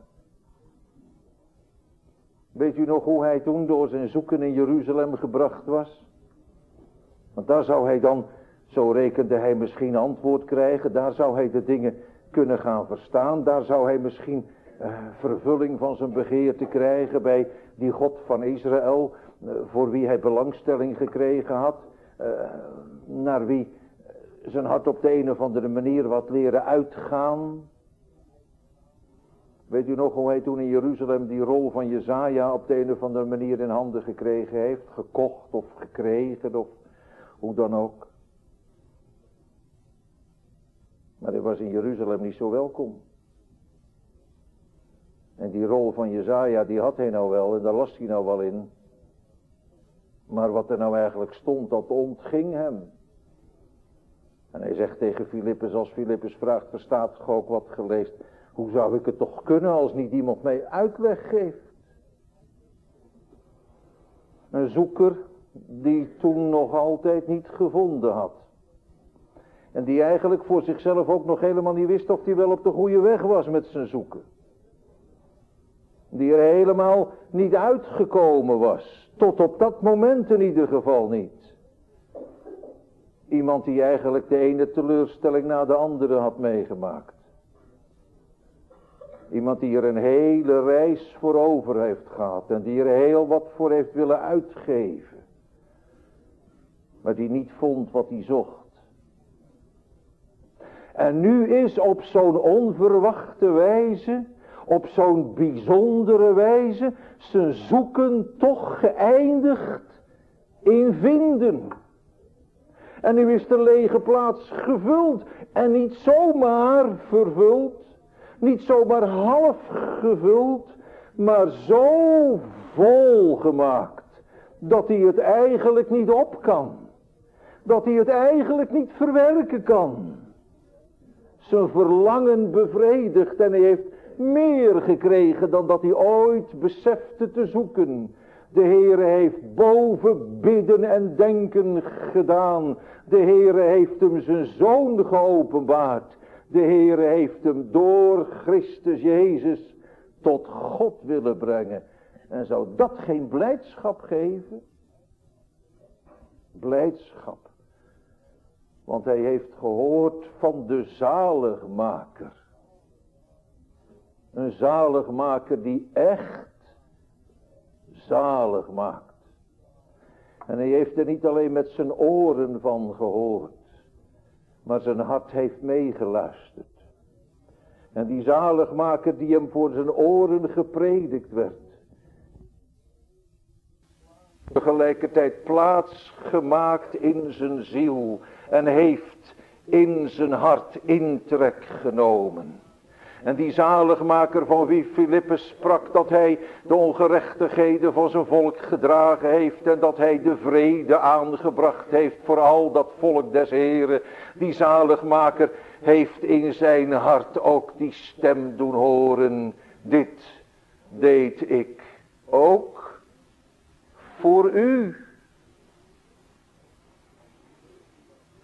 Weet u nog hoe hij toen door zijn zoeken in Jeruzalem gebracht was? Want daar zou hij dan, zo rekende hij, misschien antwoord krijgen. Daar zou hij de dingen kunnen gaan verstaan. Daar zou hij misschien vervulling van zijn begeerte krijgen bij die God van Israël, voor wie hij belangstelling gekregen had. Naar wie zijn hart op de een of andere manier wat leren uitgaan. Weet u nog hoe hij toen in Jeruzalem die rol van Jesaja op de een of andere manier in handen gekregen heeft? Gekocht of gekregen of hoe dan ook. Maar hij was in Jeruzalem niet zo welkom. En die rol van Jesaja die had hij nou wel en daar las hij nou wel in. Maar wat er nou eigenlijk stond, dat ontging hem. En hij zegt tegen Filippus, als Filippus vraagt, verstaat ge ook wat geleest? Hoe zou ik het toch kunnen als niet iemand mij uitleg geeft? Een zoeker die toen nog altijd niet gevonden had. En die eigenlijk voor zichzelf ook nog helemaal niet wist of hij wel op de goede weg was met zijn zoeken. Die er helemaal niet uitgekomen was. Tot op dat moment in ieder geval niet. Iemand die eigenlijk de ene teleurstelling na de andere had meegemaakt. Iemand die er een hele reis voor over heeft gehad. En die er heel wat voor heeft willen uitgeven. Maar die niet vond wat hij zocht. En nu is op zo'n onverwachte wijze, op zo'n bijzondere wijze, zijn zoeken toch geëindigd in vinden. En nu is de lege plaats gevuld. En niet zomaar vervuld. Niet zomaar half gevuld. Maar zo vol gemaakt. Dat hij het eigenlijk niet op kan. Dat hij het eigenlijk niet verwerken kan. Zijn verlangen bevredigd. En hij heeft meer gekregen dan dat hij ooit besefte te zoeken. De Heere heeft boven bidden en denken gedaan. De Heere heeft hem zijn Zoon geopenbaard. De Heere heeft hem door Christus Jezus tot God willen brengen. En zou dat geen blijdschap geven? Blijdschap. Want hij heeft gehoord van de zaligmaker. Een zaligmaker die echt zalig maakt. En hij heeft er niet alleen met zijn oren van gehoord, maar zijn hart heeft meegeluisterd. En die zaligmaker die hem voor zijn oren gepredikt werd, tegelijkertijd plaats gemaakt in zijn ziel en heeft in zijn hart intrek genomen. En die zaligmaker van wie Filippus sprak, dat hij de ongerechtigheden van zijn volk gedragen heeft en dat hij de vrede aangebracht heeft voor al dat volk des Heren. Die zaligmaker heeft in zijn hart ook die stem doen horen. Dit deed ik ook voor u.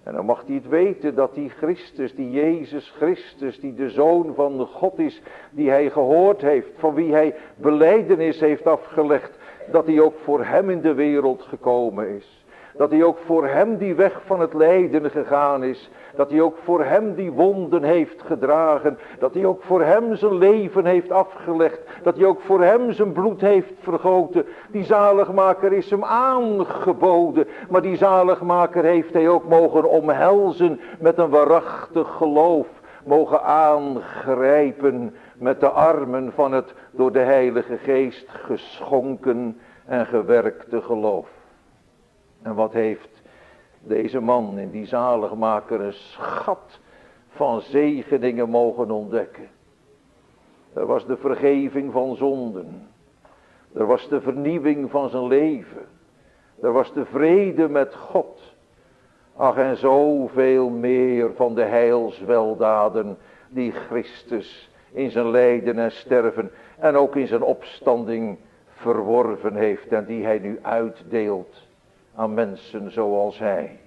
En dan mag hij het weten dat die Christus, die Jezus Christus, die de Zoon van God is, die hij gehoord heeft, van wie hij belijdenis heeft afgelegd, dat hij ook voor hem in de wereld gekomen is. Dat hij ook voor hem die weg van het lijden gegaan is. Dat hij ook voor hem die wonden heeft gedragen. Dat hij ook voor hem zijn leven heeft afgelegd. Dat hij ook voor hem zijn bloed heeft vergoten. Die zaligmaker is hem aangeboden. Maar die zaligmaker heeft hij ook mogen omhelzen met een waarachtig geloof. Mogen aangrijpen met de armen van het door de Heilige Geest geschonken en gewerkte geloof. En wat heeft deze man in die zaligmaker een schat van zegeningen mogen ontdekken. Er was de vergeving van zonden. Er was de vernieuwing van zijn leven. Er was de vrede met God. Ach, en zoveel meer van de heilsweldaden die Christus in zijn lijden en sterven en ook in zijn opstanding verworven heeft en die hij nu uitdeelt aan mensen zoals hij.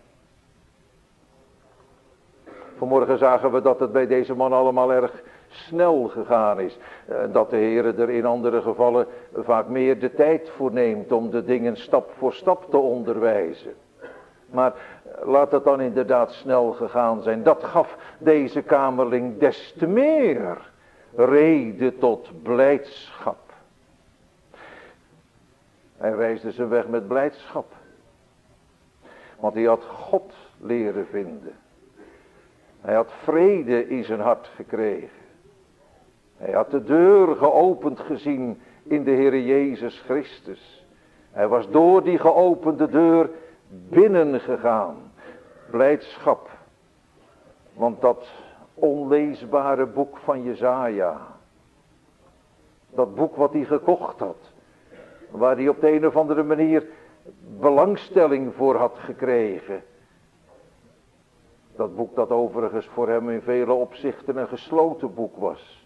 Vanmorgen zagen we dat het bij deze man allemaal erg snel gegaan is. Dat de Heer er in andere gevallen vaak meer de tijd voor neemt om de dingen stap voor stap te onderwijzen. Maar laat het dan inderdaad snel gegaan zijn. Dat gaf deze kamerling des te meer reden tot blijdschap. Hij reisde zijn weg met blijdschap. Want hij had God leren vinden. Hij had vrede in zijn hart gekregen. Hij had de deur geopend gezien in de Heer Jezus Christus. Hij was door die geopende deur binnengegaan. Blijdschap. Want dat onleesbare boek van Jesaja. Dat boek wat hij gekocht had. Waar hij op de een of andere manier belangstelling voor had gekregen. Dat boek dat overigens voor hem in vele opzichten een gesloten boek was.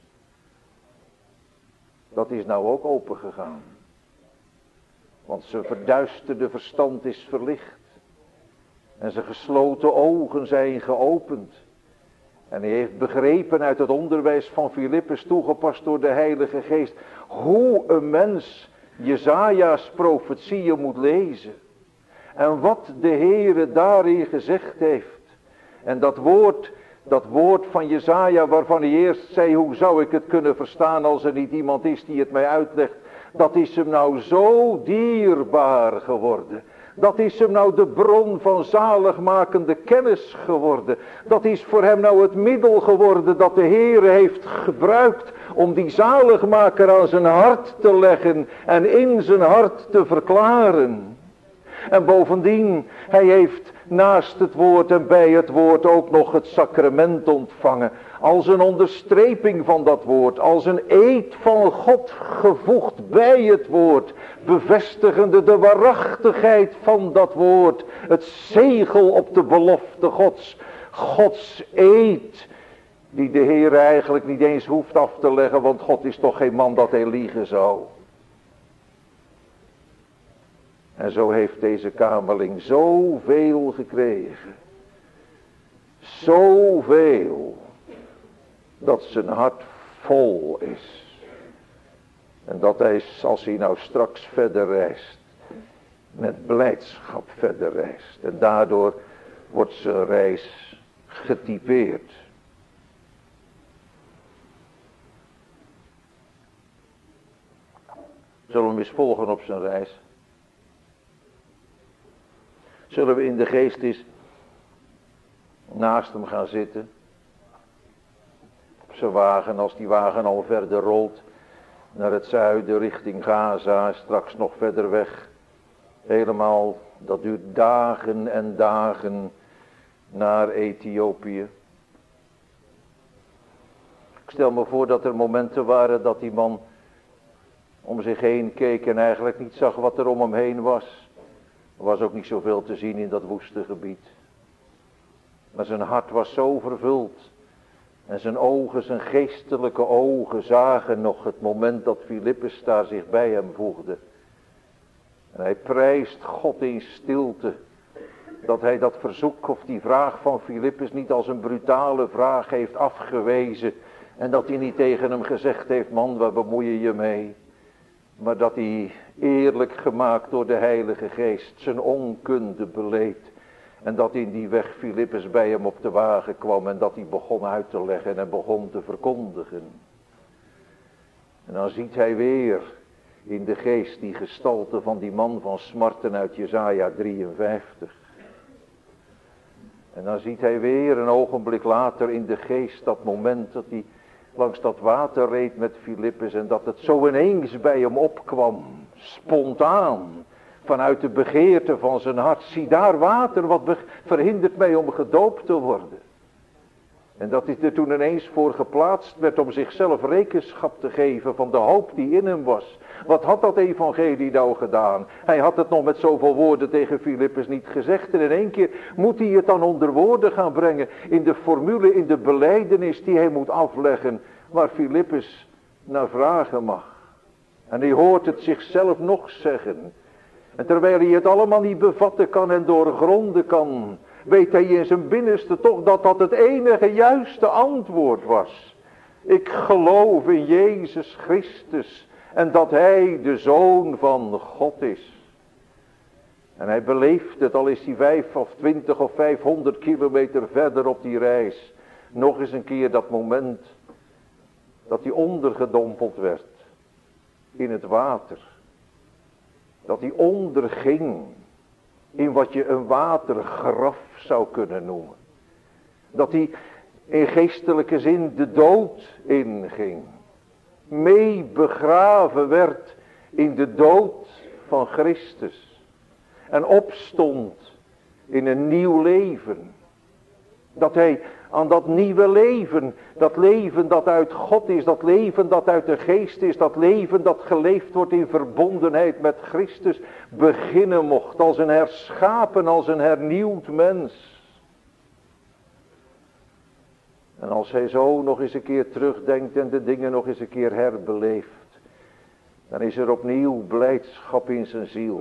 Dat is nou ook opengegaan. Want zijn verduisterde verstand is verlicht. En zijn gesloten ogen zijn geopend. En hij heeft begrepen uit het onderwijs van Filippus toegepast door de Heilige Geest. Hoe een mens Jesaja's profetieën moet lezen. En wat de Heere daarin gezegd heeft. En dat woord van Jesaja waarvan hij eerst zei, hoe zou ik het kunnen verstaan als er niet iemand is die het mij uitlegt. Dat is hem nou zo dierbaar geworden. Dat is hem nou de bron van zaligmakende kennis geworden. Dat is voor hem nou het middel geworden dat de Heere heeft gebruikt om die zaligmaker aan zijn hart te leggen en in zijn hart te verklaren. En bovendien, hij heeft naast het woord en bij het woord ook nog het sacrament ontvangen. Als een onderstreping van dat woord, als een eed van God gevoegd bij het woord. Bevestigende de waarachtigheid van dat woord. Het zegel op de belofte Gods. Gods eed. Die de Heer eigenlijk niet eens hoeft af te leggen, want God is toch geen man dat hij liegen zou. En zo heeft deze kamerling zoveel gekregen. Zoveel. Dat zijn hart vol is. En dat hij, als hij nou straks verder reist, met blijdschap verder reist. En daardoor wordt zijn reis getypeerd. Zullen we hem eens volgen op zijn reis? Zullen we in de geest eens naast hem gaan zitten? Op zijn wagen, als die wagen al verder rolt naar het zuiden richting Gaza, straks nog verder weg. Helemaal, dat duurt dagen en dagen naar Ethiopië. Ik stel me voor dat er momenten waren dat die man om zich heen keek en eigenlijk niet zag wat er om hem heen was. Er was ook niet zoveel te zien in dat woeste gebied. Maar zijn hart was zo vervuld. En zijn ogen, zijn geestelijke ogen zagen nog het moment dat Filippus daar zich bij hem voegde. En hij prijst God in stilte. Dat hij dat verzoek of die vraag van Filippus niet als een brutale vraag heeft afgewezen. En dat hij niet tegen hem gezegd heeft, man, waar bemoei je je mee? Maar dat hij eerlijk gemaakt door de Heilige Geest zijn onkunde beleed. En dat in die weg Filippus bij hem op de wagen kwam en dat hij begon uit te leggen en begon te verkondigen. En dan ziet hij weer in de geest die gestalte van die man van smarten uit Jesaja 53. En dan ziet hij weer een ogenblik later in de geest dat moment dat hij langs dat water reed met Filippus en dat het zo ineens bij hem opkwam, spontaan, vanuit de begeerte van zijn hart. Zie daar water, wat verhindert mij om gedoopt te worden. En dat hij er toen ineens voor geplaatst werd om zichzelf rekenschap te geven van de hoop die in hem was. Wat had dat evangelie nou gedaan? Hij had het nog met zoveel woorden tegen Filippus niet gezegd. En in één keer moet hij het dan onder woorden gaan brengen. In de formule, in de belijdenis die hij moet afleggen. Waar Filippus naar vragen mag. En hij hoort het zichzelf nog zeggen. En terwijl hij het allemaal niet bevatten kan en doorgronden kan, weet hij in zijn binnenste toch dat dat het enige juiste antwoord was. Ik geloof in Jezus Christus en dat Hij de Zoon van God is. En hij beleeft het, al is hij 5 of 20 of 500 kilometer verder op die reis. Nog eens een keer dat moment dat hij ondergedompeld werd in het water. Dat hij onderging in wat je een watergraf zou kunnen noemen. Dat hij in geestelijke zin de dood inging. Mee begraven werd in de dood van Christus. En opstond in een nieuw leven. Dat hij aan dat nieuwe leven dat uit God is, dat leven dat uit de geest is, dat leven dat geleefd wordt in verbondenheid met Christus, beginnen mocht als een herschapen, als een hernieuwd mens. En als hij zo nog eens een keer terugdenkt en de dingen nog eens een keer herbeleeft, dan is er opnieuw blijdschap in zijn ziel.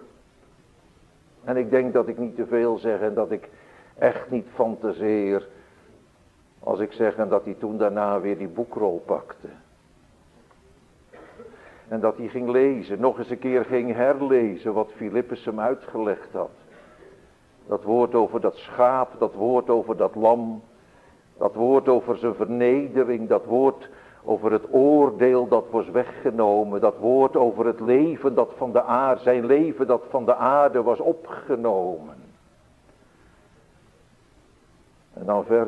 En ik denk dat ik niet te veel zeg en dat ik echt niet fantaseer als ik zeg en dat hij toen daarna weer die boekrol pakte. En dat hij ging lezen, nog eens een keer ging herlezen wat Filippus hem uitgelegd had. Dat woord over dat schaap, dat woord over dat lam, dat woord over zijn vernedering, dat woord over het oordeel dat was weggenomen, dat woord over het leven dat van de aarde, zijn leven dat van de aarde was opgenomen. En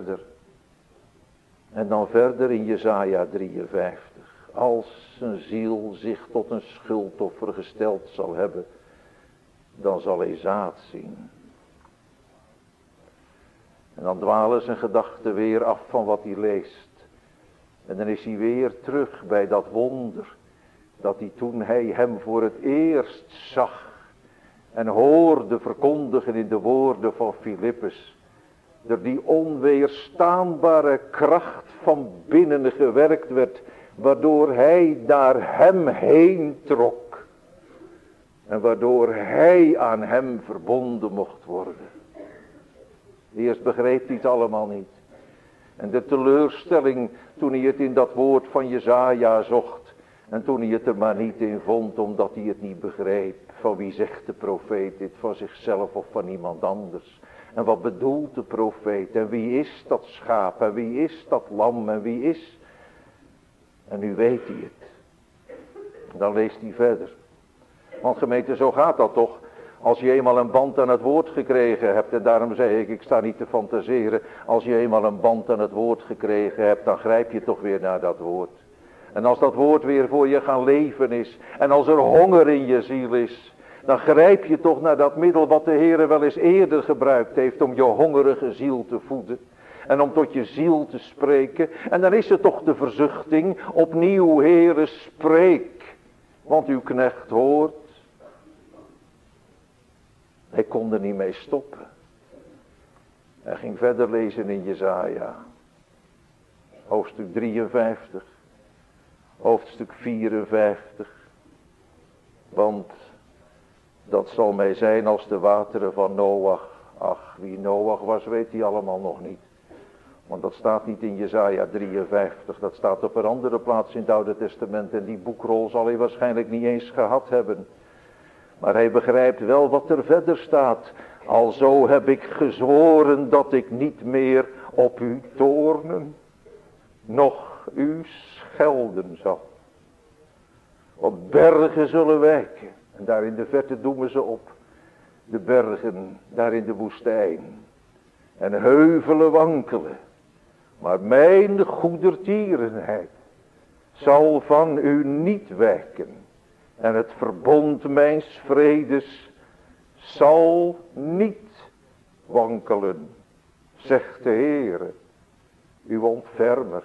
dan verder in Jesaja 53. Als zijn ziel zich tot een schuldoffer gesteld zal hebben, dan zal hij zaad zien. En dan dwalen zijn gedachten weer af van wat hij leest. En dan is hij weer terug bij dat wonder, dat hij toen hij hem voor het eerst zag en hoorde verkondigen in de woorden van Filippus, er die onweerstaanbare kracht van binnen gewerkt werd, waardoor hij naar hem heen trok. En waardoor hij aan hem verbonden mocht worden. Eerst begreep hij het allemaal niet. En de teleurstelling toen hij het in dat woord van Jesaja zocht. En toen hij het er maar niet in vond, omdat hij het niet begreep. Van wie zegt de profeet dit, van zichzelf of van iemand anders? En wat bedoelt de profeet? En wie is dat schaap? En wie is dat lam? En wie is? En nu weet hij het. Dan leest hij verder. Want gemeente, zo gaat dat toch. Als je eenmaal een band aan het woord gekregen hebt. En daarom zei ik sta niet te fantaseren. Als je eenmaal een band aan het woord gekregen hebt, dan grijp je toch weer naar dat woord. En als dat woord weer voor je gaan leven is. En als er honger in je ziel is. Dan grijp je toch naar dat middel wat de Heer wel eens eerder gebruikt heeft om je hongerige ziel te voeden. En om tot je ziel te spreken. En dan is het toch de verzuchting. Opnieuw, Heere, spreek. Want uw knecht hoort. Hij kon er niet mee stoppen. Hij ging verder lezen in Jesaja. Hoofdstuk 53. Hoofdstuk 54. Want dat zal mij zijn als de wateren van Noach. Ach, wie Noach was weet hij allemaal nog niet. Want dat staat niet in Jesaja 53. Dat staat op een andere plaats in het Oude Testament. En die boekrol zal hij waarschijnlijk niet eens gehad hebben. Maar hij begrijpt wel wat er verder staat. Alzo heb ik gezworen dat ik niet meer op u toornen, noch u schelden zal. Want bergen zullen wijken. En daar in de verte doemen ze op. De bergen, daar in de woestijn. En heuvelen wankelen. Maar mijn goedertierenheid zal van u niet wijken. En het verbond mijns vredes zal niet wankelen, zegt de Heere, uw ontfermer.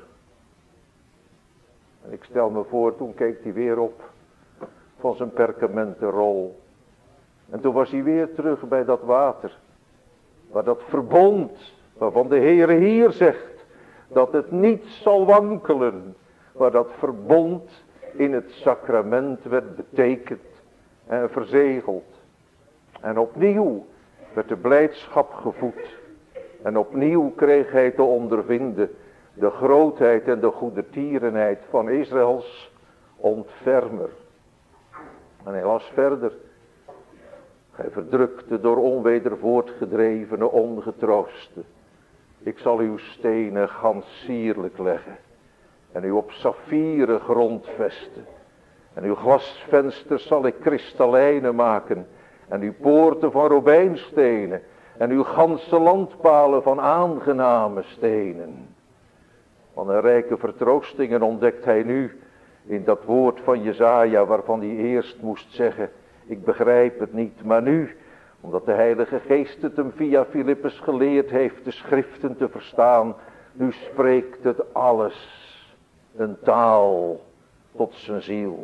En ik stel me voor, toen keek hij weer op van zijn perkamentenrol. En toen was hij weer terug bij dat water. Waar dat verbond, waarvan de Heere hier zegt, dat het niet zal wankelen. Waar dat verbond in het sacrament werd betekend en verzegeld. En opnieuw werd de blijdschap gevoed. En opnieuw kreeg hij te ondervinden de grootheid en de goedertierenheid van Israëls ontfermer. En hij las verder. Gij verdrukte door onweder voortgedrevene ongetroosten. Ik zal uw stenen gans sierlijk leggen. En u op saffieren grond vesten. En uw glasvensters zal ik kristallijnen maken. En uw poorten van robijnstenen. En uw ganse landpalen van aangename stenen. Van een rijke vertroostingen ontdekt hij nu in dat woord van Jesaja, waarvan hij eerst moest zeggen, ik begrijp het niet. Maar nu, omdat de Heilige Geest het hem via Filippus geleerd heeft de schriften te verstaan, nu spreekt het alles een taal tot zijn ziel.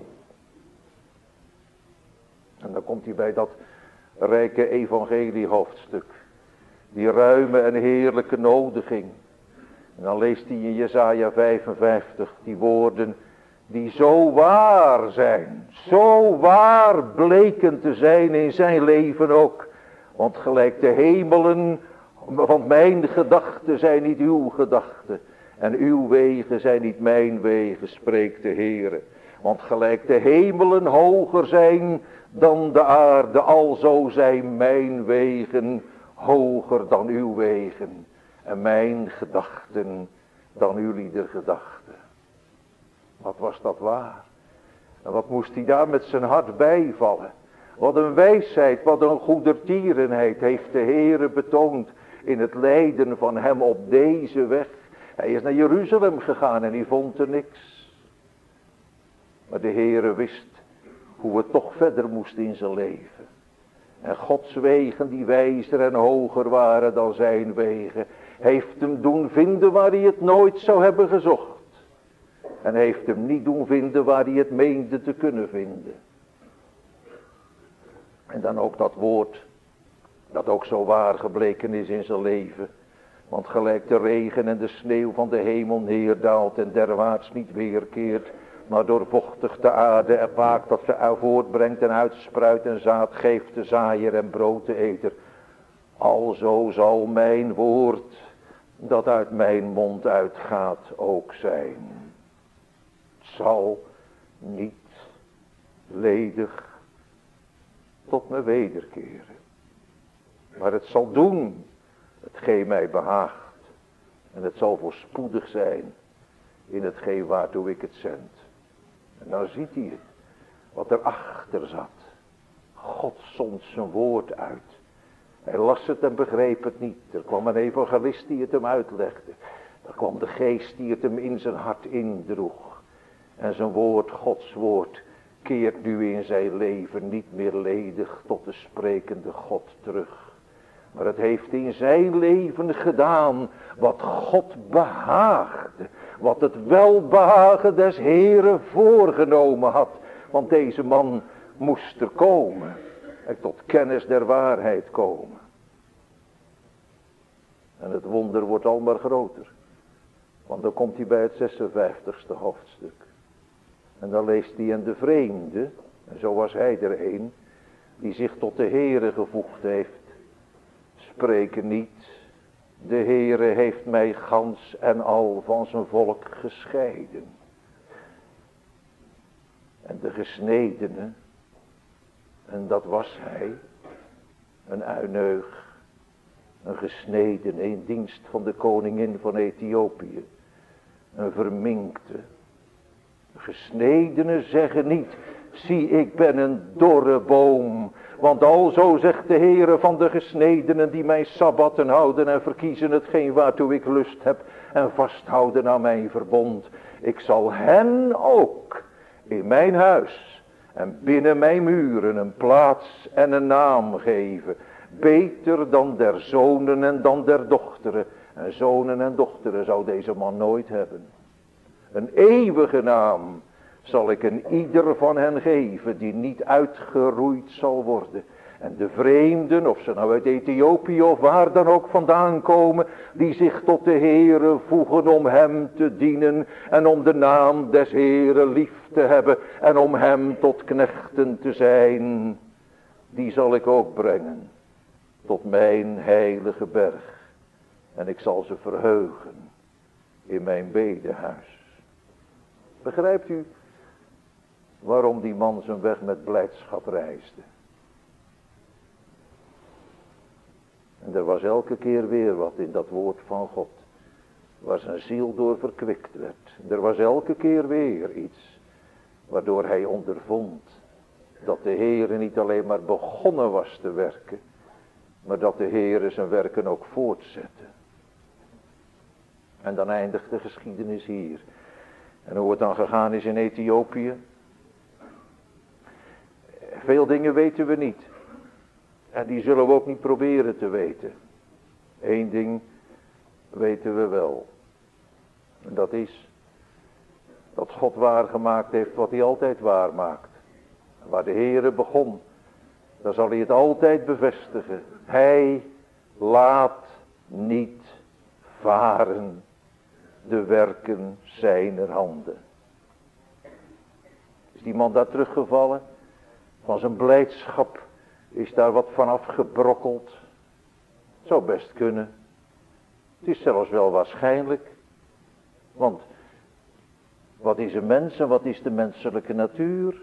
En dan komt hij bij dat rijke evangeliehoofdstuk. Die ruime en heerlijke nodiging. En dan leest hij in Jesaja 55 die woorden die zo waar zijn. Zo waar bleken te zijn in zijn leven ook. Want gelijk de hemelen, want mijn gedachten zijn niet uw gedachten. En uw wegen zijn niet mijn wegen, spreekt de Heere. Want gelijk de hemelen hoger zijn dan de aarde, alzo zijn mijn wegen hoger dan uw wegen. En mijn gedachten dan jullie gedachten. Wat was dat waar? En wat moest hij daar met zijn hart bijvallen? Wat een wijsheid, wat een goedertierenheid heeft de Heere betoond in het lijden van hem op deze weg. Hij is naar Jeruzalem gegaan en hij vond er niks. Maar de Heere wist hoe het toch verder moest in zijn leven. En Gods wegen die wijzer en hoger waren dan zijn wegen, heeft hem doen vinden waar hij het nooit zou hebben gezocht. En heeft hem niet doen vinden waar hij het meende te kunnen vinden. En dan ook dat woord, dat ook zo waar gebleken is in zijn leven. Want gelijk de regen en de sneeuw van de hemel neerdaalt en derwaarts niet weerkeert, maar doorvochtigt de aarde en maakt dat ze voortbrengt en uitspruit en zaad geeft de zaaier en brood de eter. Alzo zal mijn woord dat uit mijn mond uitgaat ook zijn. Het zal niet ledig tot me wederkeren. Maar het zal doen hetgeen mij behaagt. En het zal voorspoedig zijn in hetgeen waartoe ik het zend. En dan ziet hij het, wat erachter zat. God zond zijn woord uit. Hij las het en begreep het niet. Er kwam een evangelist die het hem uitlegde. Er kwam de geest die het hem in zijn hart indroeg. En zijn woord, Gods woord, keert nu in zijn leven niet meer ledig tot de sprekende God terug. Maar het heeft in zijn leven gedaan wat God behaagde. Wat het welbehagen des Heeren voorgenomen had. Want deze man moest er komen. En tot kennis der waarheid komen. En het wonder wordt al maar groter. Want dan komt hij bij het 56e hoofdstuk. En dan leest hij en de vreemde, en zo was hij er een, die zich tot de Heere gevoegd heeft, spreken niet. De Heere heeft mij gans en al van zijn volk gescheiden. En de gesnedene, en dat was hij, een uineug, een gesnedene in dienst van de koningin van Ethiopië, een verminkte. Gesnedenen zeggen niet, zie ik ben een dorre boom, want alzo zegt de Heere van de gesnedenen die mijn sabbatten houden en verkiezen hetgeen waartoe ik lust heb en vasthouden aan mijn verbond. Ik zal hen ook in mijn huis en binnen mijn muren een plaats en een naam geven, beter dan der zonen en dan der dochteren. En zonen en dochteren zou deze man nooit hebben. Een eeuwige naam zal ik een ieder van hen geven die niet uitgeroeid zal worden. En de vreemden, of ze nou uit Ethiopië of waar dan ook vandaan komen, die zich tot de Heere voegen om hem te dienen en om de naam des Heere lief te hebben en om hem tot knechten te zijn, die zal ik ook brengen tot mijn heilige berg. En ik zal ze verheugen in mijn bedehuis. Begrijpt u waarom die man zijn weg met blijdschap reisde? En er was elke keer weer wat in dat woord van God, waar zijn ziel door verkwikt werd. Er was elke keer weer iets, waardoor hij ondervond dat de Heere niet alleen maar begonnen was te werken, maar dat de Heere zijn werken ook voortzette. En dan eindigt de geschiedenis hier. En hoe het dan gegaan is in Ethiopië? Veel dingen weten we niet. En die zullen we ook niet proberen te weten. Eén ding weten we wel. En dat is dat God waargemaakt heeft wat hij altijd waarmaakt. Waar de Heere begon, dan zal hij het altijd bevestigen. Hij laat niet varen de werken zijner handen. Is die man daar teruggevallen? Van zijn blijdschap is daar wat vanaf gebrokkeld. Zou best kunnen. Het is zelfs wel waarschijnlijk. Want wat is een mens en wat is de menselijke natuur?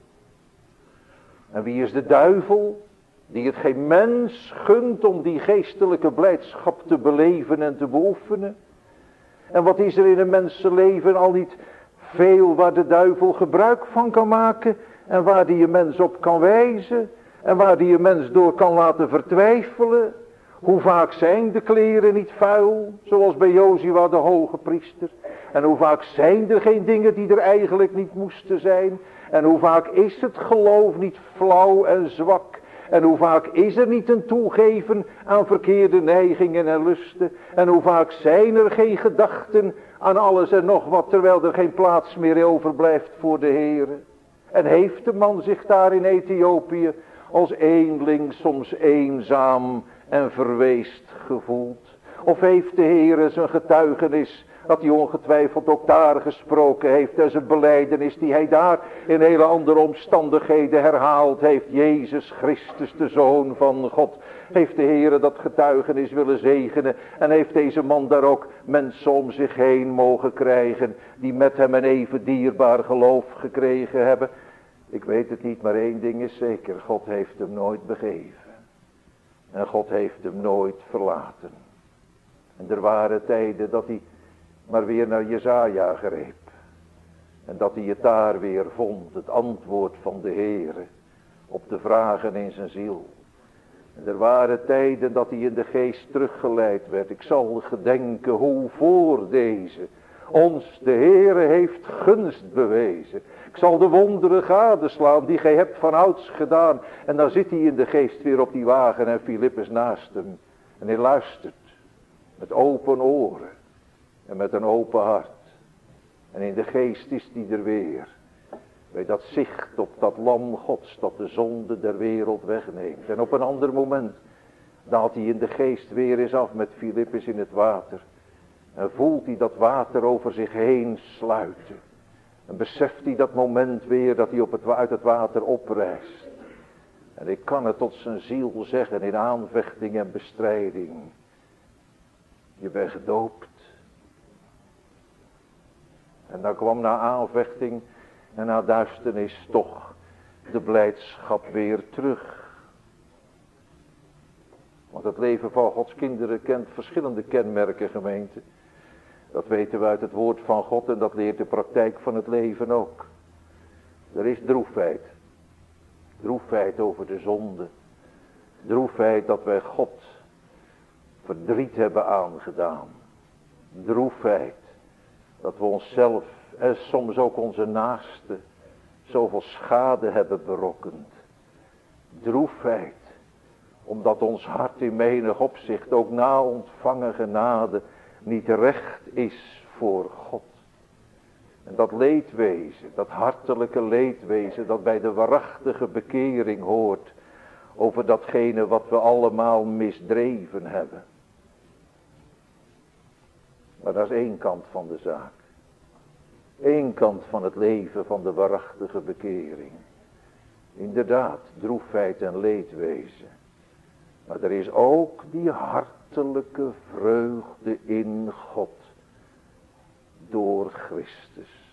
En wie is de duivel die het geen mens gunt om die geestelijke blijdschap te beleven en te beoefenen? En wat is er in een mensenleven al niet veel waar de duivel gebruik van kan maken en waar die een mens op kan wijzen en waar die een mens door kan laten vertwijfelen? Hoe vaak zijn de kleren niet vuil, zoals bij Jozua de hoge priester? En hoe vaak zijn er geen dingen die er eigenlijk niet moesten zijn? En hoe vaak is het geloof niet flauw en zwak? En hoe vaak is er niet een toegeven aan verkeerde neigingen en lusten? En hoe vaak zijn er geen gedachten aan alles en nog wat, terwijl er geen plaats meer overblijft voor de Heere? En heeft de man zich daar in Ethiopië als eenling soms eenzaam en verweest gevoeld? Of heeft de Heere zijn getuigenis, dat hij ongetwijfeld ook daar gesproken heeft, en zijn belijdenis die hij daar in hele andere omstandigheden herhaald heeft, Jezus Christus de Zoon van God, heeft de Heere dat getuigenis willen zegenen en heeft deze man daar ook mensen om zich heen mogen krijgen die met hem een even dierbaar geloof gekregen hebben? Ik weet het niet, maar één ding is zeker, God heeft hem nooit begeven en God heeft hem nooit verlaten. En er waren tijden dat hij maar weer naar Jesaja greep. En dat hij het daar weer vond, het antwoord van de Heere op de vragen in zijn ziel. En er waren tijden dat hij in de geest teruggeleid werd. Ik zal gedenken hoe voor deze ons de Heere heeft gunst bewezen. Ik zal de wonderen gadeslaan die gij hebt vanouds gedaan. En dan zit hij in de geest weer op die wagen en Filippus naast hem. En hij luistert met open oren. En met een open hart. En in de geest is die er weer. Bij dat zicht op dat lam Gods dat de zonde der wereld wegneemt. En op een ander moment daalt hij in de geest weer eens af met Filippus in het water. En voelt hij dat water over zich heen sluiten. En beseft hij dat moment weer dat hij uit het water oprijst. En ik kan het tot zijn ziel zeggen in aanvechting en bestrijding. Je bent gedoopt. En dan kwam na aanvechting en na duisternis toch de blijdschap weer terug. Want het leven van Gods kinderen kent verschillende kenmerken, gemeente. Dat weten we uit het woord van God en dat leert de praktijk van het leven ook. Er is droefheid. Droefheid over de zonde. Droefheid dat wij God verdriet hebben aangedaan. Droefheid dat we onszelf en soms ook onze naasten zoveel schade hebben berokkend. Droefheid omdat ons hart in menig opzicht ook na ontvangen genade niet recht is voor God. En dat leedwezen, dat hartelijke leedwezen dat bij de waarachtige bekering hoort over datgene wat we allemaal misdreven hebben. Maar dat is één kant van de zaak. Eén kant van het leven van de waarachtige bekering. Inderdaad, droefheid en leedwezen. Maar er is ook die hartelijke vreugde in God. Door Christus.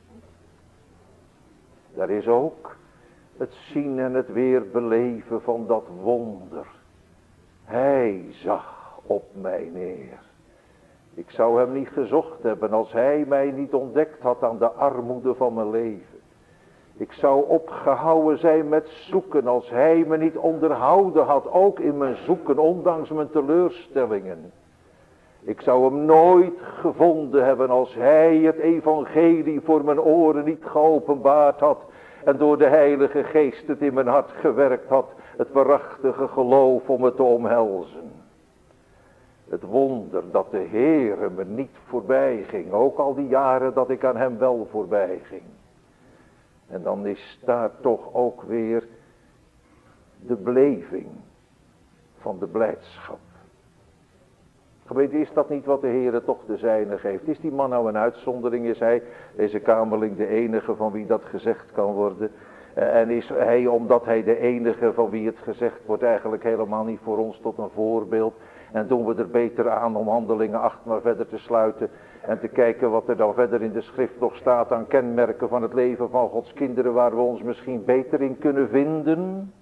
Daar is ook het zien en het weer beleven van dat wonder. Hij zag op mij neer. Ik zou hem niet gezocht hebben als hij mij niet ontdekt had aan de armoede van mijn leven. Ik zou opgehouden zijn met zoeken als hij me niet onderhouden had, ook in mijn zoeken, ondanks mijn teleurstellingen. Ik zou hem nooit gevonden hebben als hij het evangelie voor mijn oren niet geopenbaard had en door de Heilige Geest het in mijn hart gewerkt had, het waarachtige geloof om het te omhelzen. Het wonder dat de Heere me niet voorbij ging, ook al die jaren dat ik aan hem wel voorbij ging. En dan is daar toch ook weer de beleving van de blijdschap. Gemeente, is dat niet wat de Heere toch de zijne geeft? Is die man nou een uitzondering? Is hij, deze kamerling, de enige van wie dat gezegd kan worden? En is hij, omdat hij de enige van wie het gezegd wordt, eigenlijk helemaal niet voor ons tot een voorbeeld? En doen we er beter aan om Handelingen 8 maar verder te sluiten en te kijken wat er dan verder in de schrift nog staat aan kenmerken van het leven van Gods kinderen waar we ons misschien beter in kunnen vinden?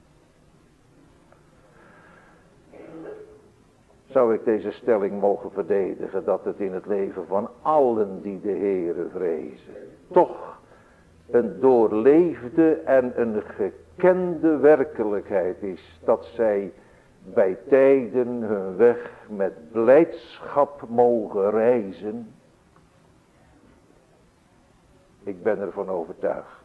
Zou ik deze stelling mogen verdedigen dat het in het leven van allen die de Heere vrezen toch een doorleefde en een gekende werkelijkheid is dat zij bij tijden hun weg met blijdschap mogen reizen. Ik ben ervan overtuigd.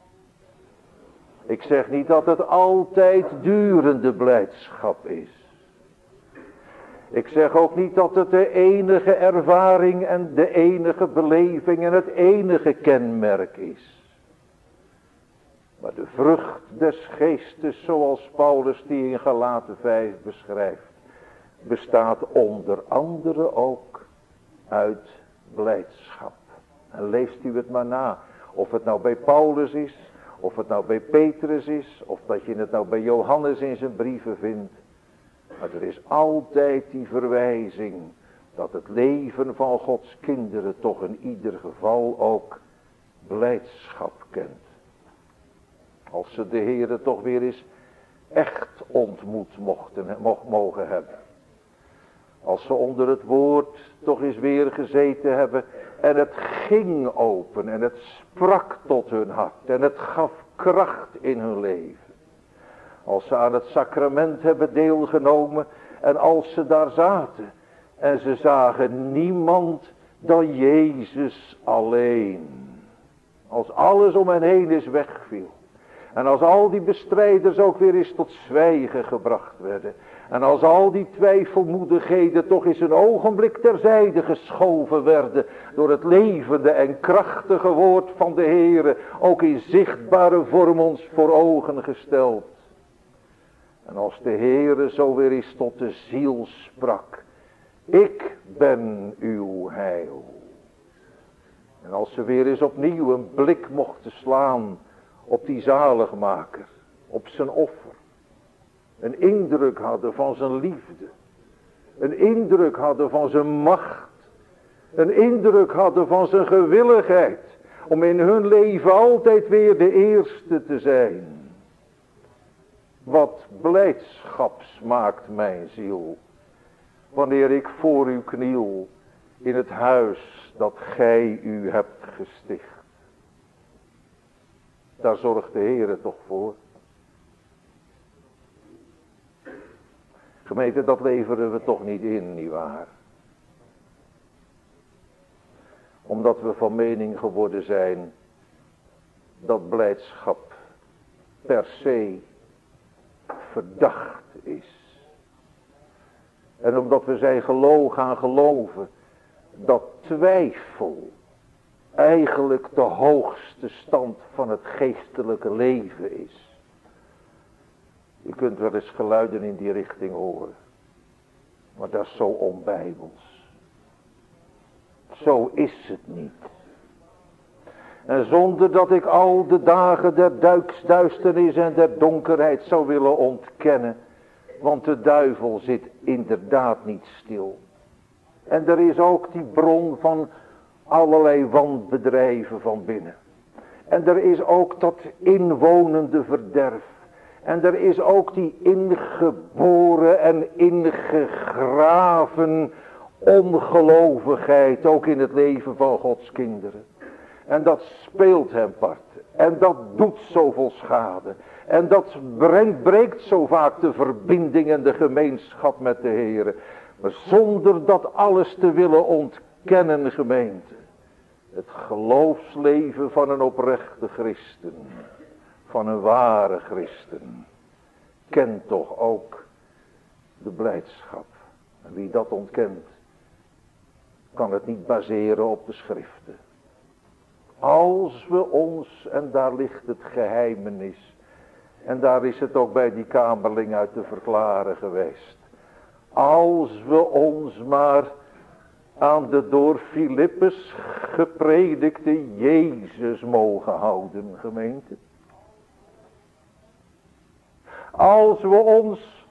Ik zeg niet dat het altijd durende blijdschap is. Ik zeg ook niet dat het de enige ervaring en de enige beleving en het enige kenmerk is. Maar de vrucht des geestes, zoals Paulus die in Galaten 5 beschrijft, bestaat onder andere ook uit blijdschap. En leest u het maar na. Of het nou bij Paulus is, of het nou bij Petrus is, of dat je het nou bij Johannes in zijn brieven vindt. Maar er is altijd die verwijzing dat het leven van Gods kinderen toch in ieder geval ook blijdschap kent. Als ze de Heere toch weer eens echt ontmoet mogen hebben. Als ze onder het woord toch eens weer gezeten hebben en het ging open en het sprak tot hun hart en het gaf kracht in hun leven. Als ze aan het sacrament hebben deelgenomen en als ze daar zaten en ze zagen niemand dan Jezus alleen. Als alles om hen heen is wegviel. En als al die bestrijders ook weer eens tot zwijgen gebracht werden. En als al die twijfelmoedigheden toch eens een ogenblik terzijde geschoven werden. Door het levende en krachtige woord van de Heere. Ook in zichtbare vorm ons voor ogen gesteld. En als de Heere zo weer eens tot de ziel sprak. Ik ben uw heil. En als ze weer eens opnieuw een blik mochten slaan op die zaligmaker, op zijn offer, een indruk hadden van zijn liefde. Een indruk hadden van zijn macht. Een indruk hadden van zijn gewilligheid. Om in hun leven altijd weer de eerste te zijn. Wat blijdschap smaakt mijn ziel. Wanneer ik voor u kniel. In het huis dat gij u hebt gesticht. Daar zorgt de Heere toch voor. Gemeente, dat leveren we toch niet in, nietwaar? Omdat we van mening geworden zijn dat blijdschap per se verdacht is. En omdat we zijn gaan geloven dat twijfel eigenlijk de hoogste stand van het geestelijke leven is. Je kunt wel eens geluiden in die richting horen. Maar dat is zo onbijbels. Zo is het niet. En zonder dat ik al de dagen der duisternis en der donkerheid zou willen ontkennen. Want de duivel zit inderdaad niet stil. En er is ook die bron van allerlei wanbedrijven van binnen. En er is ook dat inwonende verderf. En er is ook die ingeboren en ingegraven ongelovigheid ook in het leven van Gods kinderen. En dat speelt hem part. En dat doet zoveel schade. En dat breekt zo vaak de verbinding en de gemeenschap met de Heer. Maar zonder dat alles te willen ontkennen, gemeente. Het geloofsleven van een oprechte christen. Van een ware christen. Kent toch ook de blijdschap. En wie dat ontkent, kan het niet baseren op de schriften. Als we ons, en daar ligt het geheimenis. En daar is het ook bij die kamerling uit te verklaren geweest. Als we ons maar aan de door Filippus gepredikte Jezus mogen houden, gemeente. Als we ons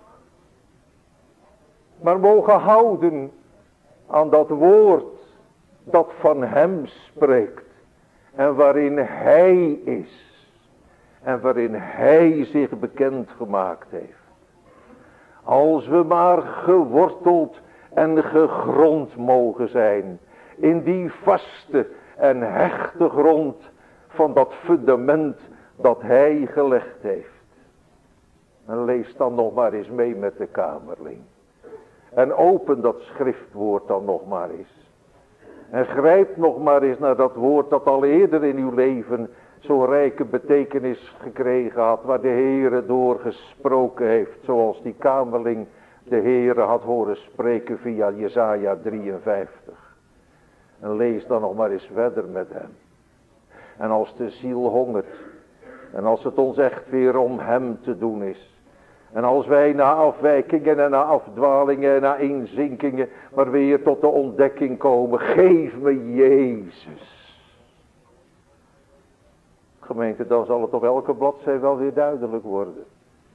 maar mogen houden aan dat woord dat van hem spreekt. En waarin hij is. En waarin hij zich bekend gemaakt heeft. Als we maar geworteld en gegrond mogen zijn. In die vaste en hechte grond van dat fundament dat hij gelegd heeft. En lees dan nog maar eens mee met de kamerling. En open dat schriftwoord dan nog maar eens. En grijp nog maar eens naar dat woord dat al eerder in uw leven zo'n rijke betekenis gekregen had. Waar de Heere door gesproken heeft. Zoals die kamerling de Heere had horen spreken via Jesaja 53. En lees dan nog maar eens verder met hem. En als de ziel hongert. En als het ons echt weer om hem te doen is. En als wij na afwijkingen en na afdwalingen en na inzinkingen maar weer tot de ontdekking komen. Geef me Jezus. Gemeente, dan zal het op elke bladzij wel weer duidelijk worden.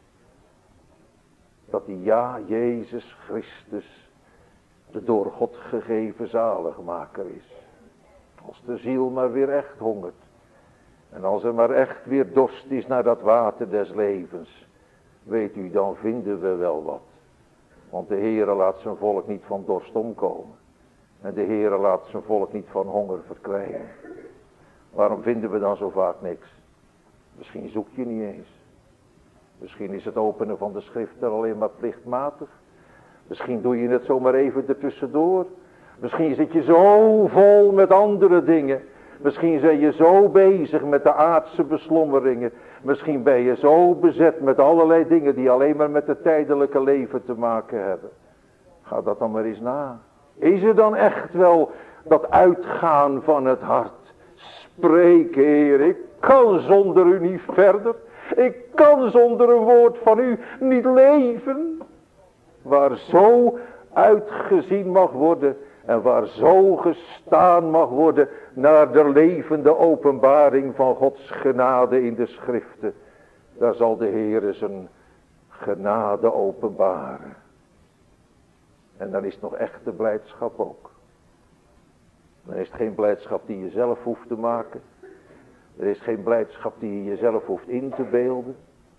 Dat die Jezus Christus de door God gegeven zaligmaker is. Als de ziel maar weer echt hongert. En als er maar echt weer dorst is naar dat water des levens. Weet u, dan vinden we wel wat. Want de Heere laat zijn volk niet van dorst omkomen. En de Heere laat zijn volk niet van honger verkwijnen. Waarom vinden we dan zo vaak niks? Misschien zoek je niet eens. Misschien is het openen van de schrift er alleen maar plichtmatig. Misschien doe je het zomaar even ertussendoor. Misschien zit je zo vol met andere dingen. Misschien ben je zo bezig met de aardse beslommeringen. Misschien ben je zo bezet met allerlei dingen die alleen maar met het tijdelijke leven te maken hebben. Ga dat dan maar eens na. Is er dan echt wel dat uitgaan van het hart? Spreek, Heer, ik kan zonder u niet verder. Ik kan zonder een woord van u niet leven. Waar zo uitgezien mag worden en waar zo gestaan mag worden naar de levende openbaring van Gods genade in de schriften. Daar zal de Heer zijn genade openbaren. En dan is het nog echte blijdschap ook. Dan is het geen blijdschap die je zelf hoeft te maken. Er is geen blijdschap die je jezelf hoeft in te beelden.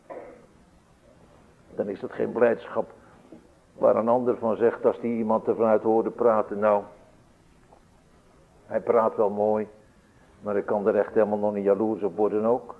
Dan is het geen blijdschap waar een ander van zegt als die iemand er vanuit hoorde praten. Nou, hij praat wel mooi, maar ik kan er echt helemaal nog niet jaloers op worden ook.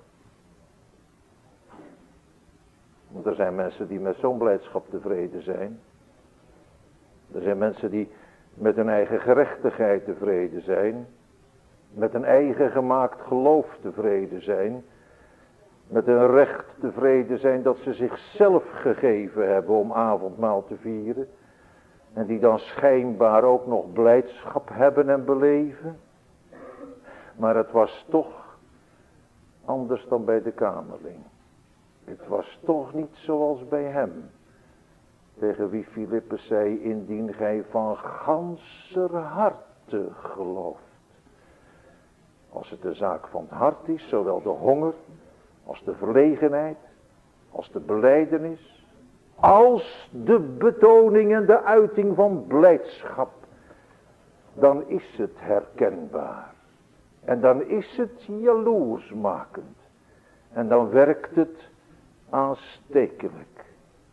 Want er zijn mensen die met zo'n blijdschap tevreden zijn. Er zijn mensen die met hun eigen gerechtigheid tevreden zijn. Met een eigen gemaakt geloof tevreden zijn. Met hun recht tevreden zijn dat ze zichzelf gegeven hebben om avondmaal te vieren. En die dan schijnbaar ook nog blijdschap hebben en beleven. Maar het was toch anders dan bij de kamerling. Het was toch niet zoals bij hem. Tegen wie Filippus zei, indien gij van ganser harte gelooft. Als het de zaak van het hart is, zowel de honger, als de verlegenheid, als de belijdenis, als de betoning en de uiting van blijdschap, dan is het herkenbaar. En dan is het jaloersmakend. En dan werkt het aanstekelijk.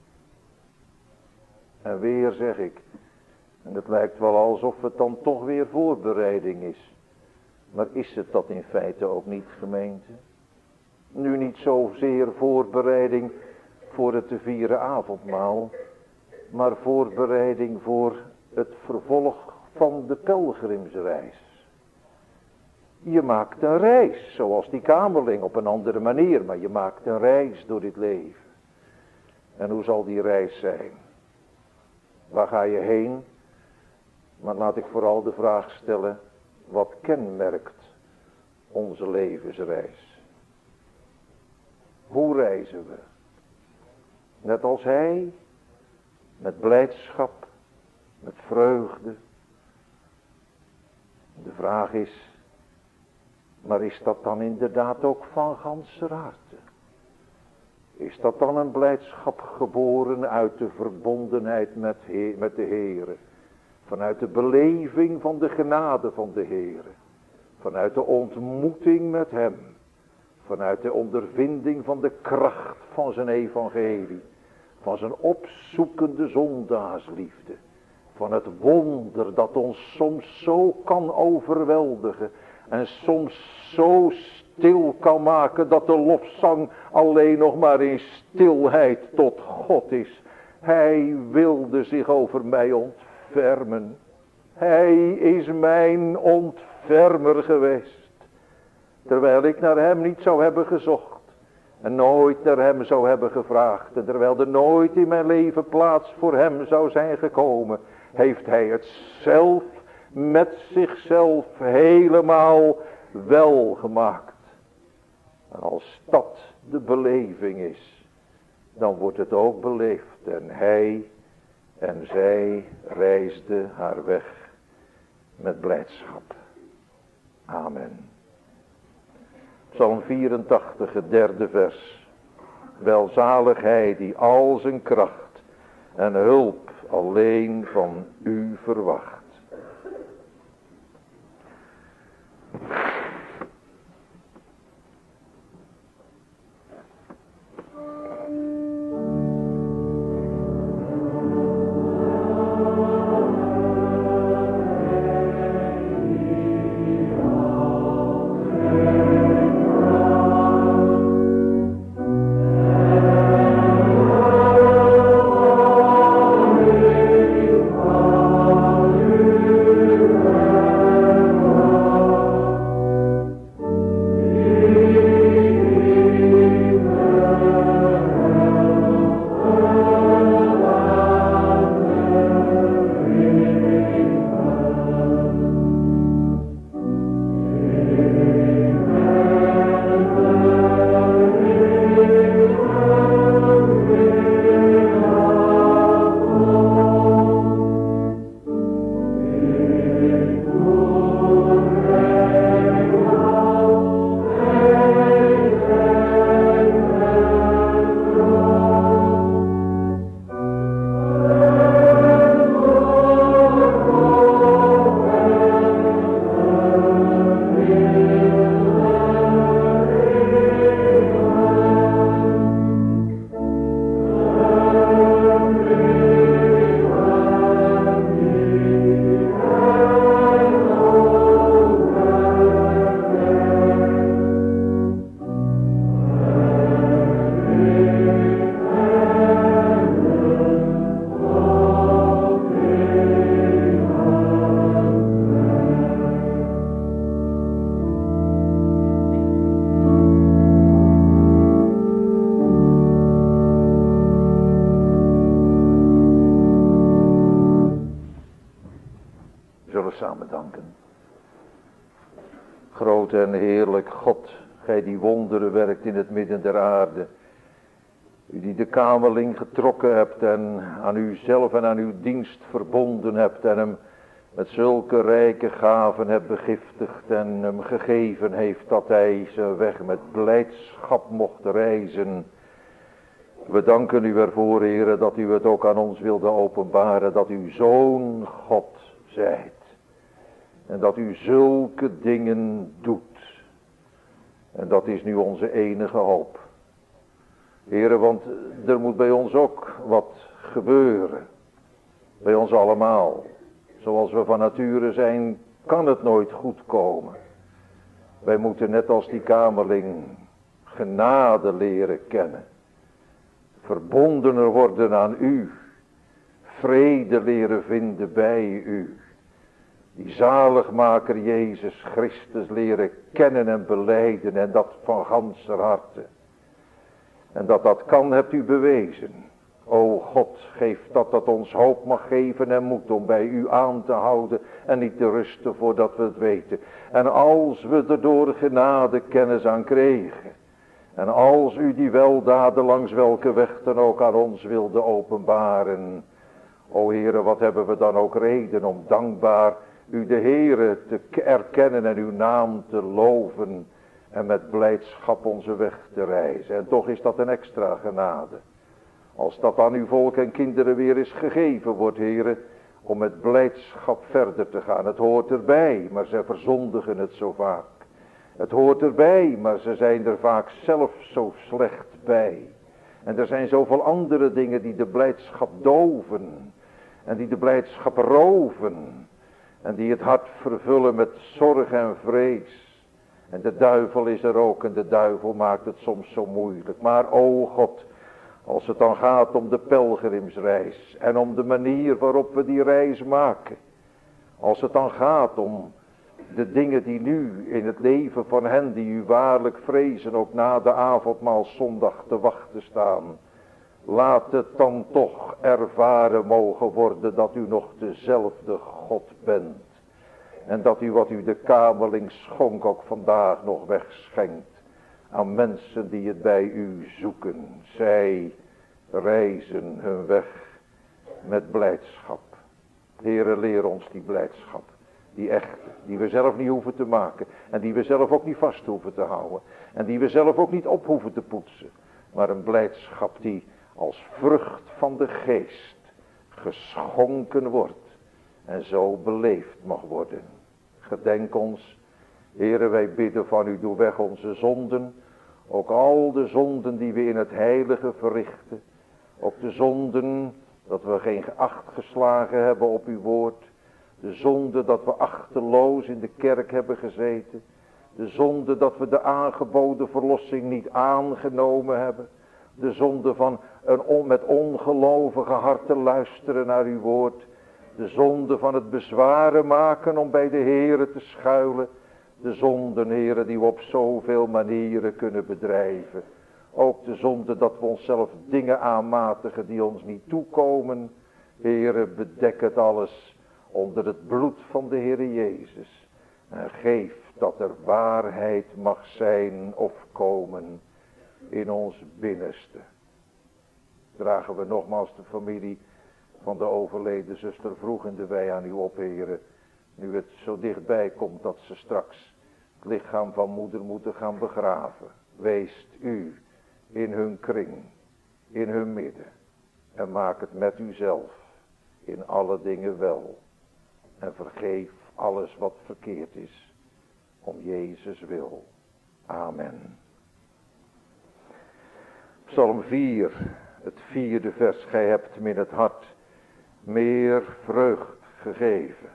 En weer zeg ik, en het lijkt wel alsof het dan toch weer voorbereiding is. Maar is het dat in feite ook niet, gemeente? Nu niet zozeer voorbereiding voor het te vieren avondmaal, maar voorbereiding voor het vervolg van de pelgrimsreis. Je maakt een reis, zoals die kamerling op een andere manier, maar je maakt een reis door dit leven. En hoe zal die reis zijn? Waar ga je heen? Maar laat ik vooral de vraag stellen, wat kenmerkt onze levensreis? Hoe reizen we? Net als hij, met blijdschap, met vreugde. De vraag is, maar is dat dan inderdaad ook van ganser harte? Is dat dan een blijdschap geboren uit de verbondenheid met de Heere? Vanuit de beleving van de genade van de Heere. Vanuit de ontmoeting met hem. Vanuit de ondervinding van de kracht van zijn evangelie. Van zijn opzoekende zondaarsliefde. Van het wonder dat ons soms zo kan overweldigen. En soms zo stil kan maken dat de lofzang alleen nog maar in stilheid tot God is. Hij wilde zich over mij ontfermen. Hij is mijn ontfermer geweest. Terwijl ik naar hem niet zou hebben gezocht. En nooit naar hem zou hebben gevraagd. En terwijl er nooit in mijn leven plaats voor hem zou zijn gekomen. Heeft hij het zelf met zichzelf helemaal wel gemaakt. En als dat de beleving is, dan wordt het ook beleefd. En hij en zij reisden haar weg met blijdschap. Amen. Psalm 84, het derde vers. Welzalig hij die al zijn kracht en hulp alleen van u verwacht. samen danken. Groot en heerlijk God, gij die wonderen werkt in het midden der aarde. U die de kamerling getrokken hebt en aan uzelf en aan uw dienst verbonden hebt en hem met zulke rijke gaven hebt begiftigd en hem gegeven heeft dat hij zijn weg met blijdschap mocht reizen. We danken u ervoor, Heere, dat u het ook aan ons wilde openbaren, dat u zo'n God zijt. En dat u zulke dingen doet. En dat is nu onze enige hoop. Heere, want er moet bij ons ook wat gebeuren. Bij ons allemaal. Zoals we van nature zijn, kan het nooit goed komen. Wij moeten net als die kamerling genade leren kennen. Verbondener worden aan u. Vrede leren vinden bij u. Die zaligmaker Jezus Christus leren kennen en belijden. En dat van ganser harte. En dat kan, hebt u bewezen. O God, geef dat ons hoop mag geven en moed om bij u aan te houden en niet te rusten voordat we het weten. En als we er door genade kennis aan kregen. En als u die weldaden langs welke weg dan ook aan ons wilde openbaren. O Heere, wat hebben we dan ook reden om dankbaar u de Heere te erkennen en uw naam te loven. En met blijdschap onze weg te reizen. En toch is dat een extra genade. Als dat aan uw volk en kinderen weer is gegeven wordt, Heere, om met blijdschap verder te gaan. Het hoort erbij, maar ze verzondigen het zo vaak. Het hoort erbij, maar ze zijn er vaak zelf zo slecht bij. En er zijn zoveel andere dingen die de blijdschap doven. En die de blijdschap roven. En die het hart vervullen met zorg en vrees. En de duivel is er ook en de duivel maakt het soms zo moeilijk. Maar o God, als het dan gaat om de pelgrimsreis en om de manier waarop we die reis maken. Als het dan gaat om de dingen die nu in het leven van hen die u waarlijk vrezen ook na de avondmaalszondag te wachten staan. Laat het dan toch ervaren mogen worden dat u nog dezelfde God bent. En dat u wat u de kamerling schonk ook vandaag nog wegschenkt. Aan mensen die het bij u zoeken. Zij reizen hun weg met blijdschap. Heere, leer ons die blijdschap. Die echte, die we zelf niet hoeven te maken. En die we zelf ook niet vast hoeven te houden. En die we zelf ook niet op hoeven te poetsen. Maar een blijdschap die als vrucht van de geest geschonken wordt. En zo beleefd mag worden. Gedenk ons, Heere, wij bidden van u, doe weg onze zonden. Ook al de zonden die we in het heilige verrichten. Ook de zonden dat we geen acht geslagen hebben op uw woord. De zonde dat we achteloos in de kerk hebben gezeten. De zonde dat we de aangeboden verlossing niet aangenomen hebben. De zonde van met ongelovige harten luisteren naar uw woord. De zonde van het bezwaren maken om bij de Heere te schuilen. De zonden, Heere, die we op zoveel manieren kunnen bedrijven. Ook de zonde dat we onszelf dingen aanmatigen die ons niet toekomen. Heere, bedek het alles onder het bloed van de Heere Jezus. En geef dat er waarheid mag zijn of komen in ons binnenste. Dragen we nogmaals de familie van de overleden zuster vroegende wij aan u op, Heere. Nu het zo dichtbij komt dat ze straks het lichaam van moeder moeten gaan begraven. Weest u in hun kring, in hun midden. En maak het met uzelf in alle dingen wel. En vergeef alles wat verkeerd is. Om Jezus wil. Amen. Psalm 4, het 4e vers. Gij hebt me in het hart meer vreugd gegeven.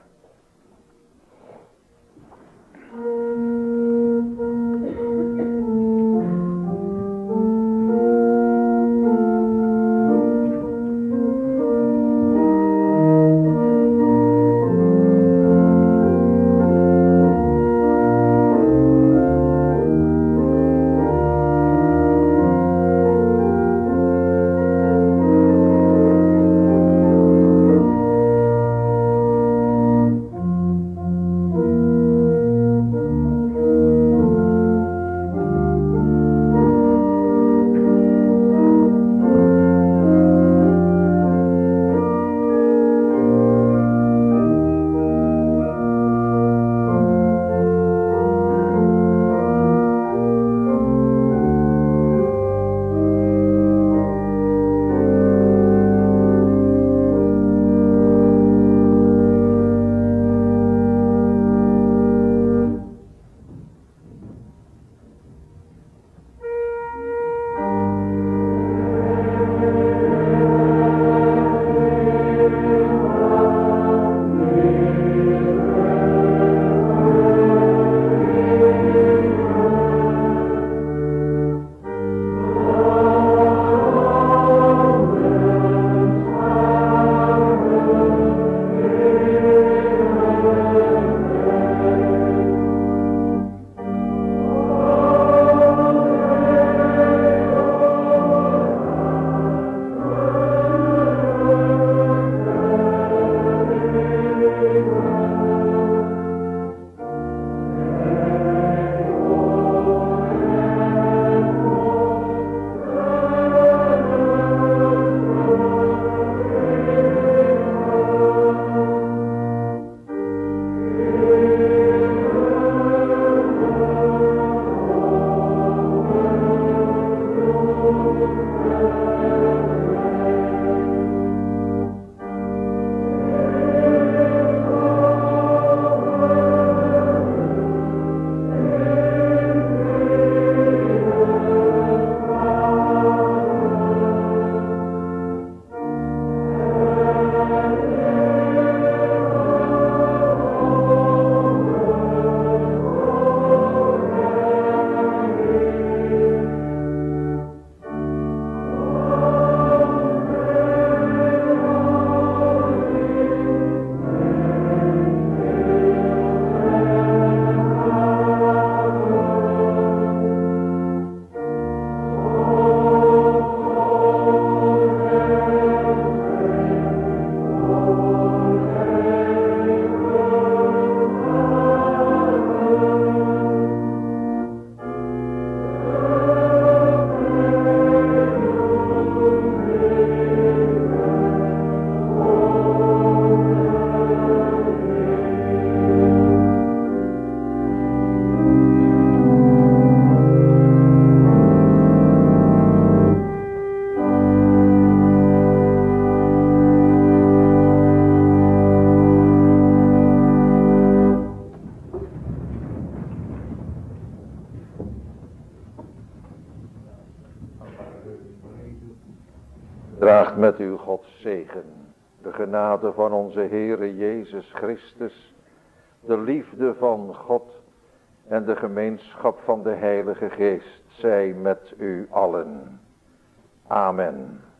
Draagt met u Gods zegen, de genade van onze Heere Jezus Christus, de liefde van God en de gemeenschap van de Heilige Geest zij met u allen. Amen.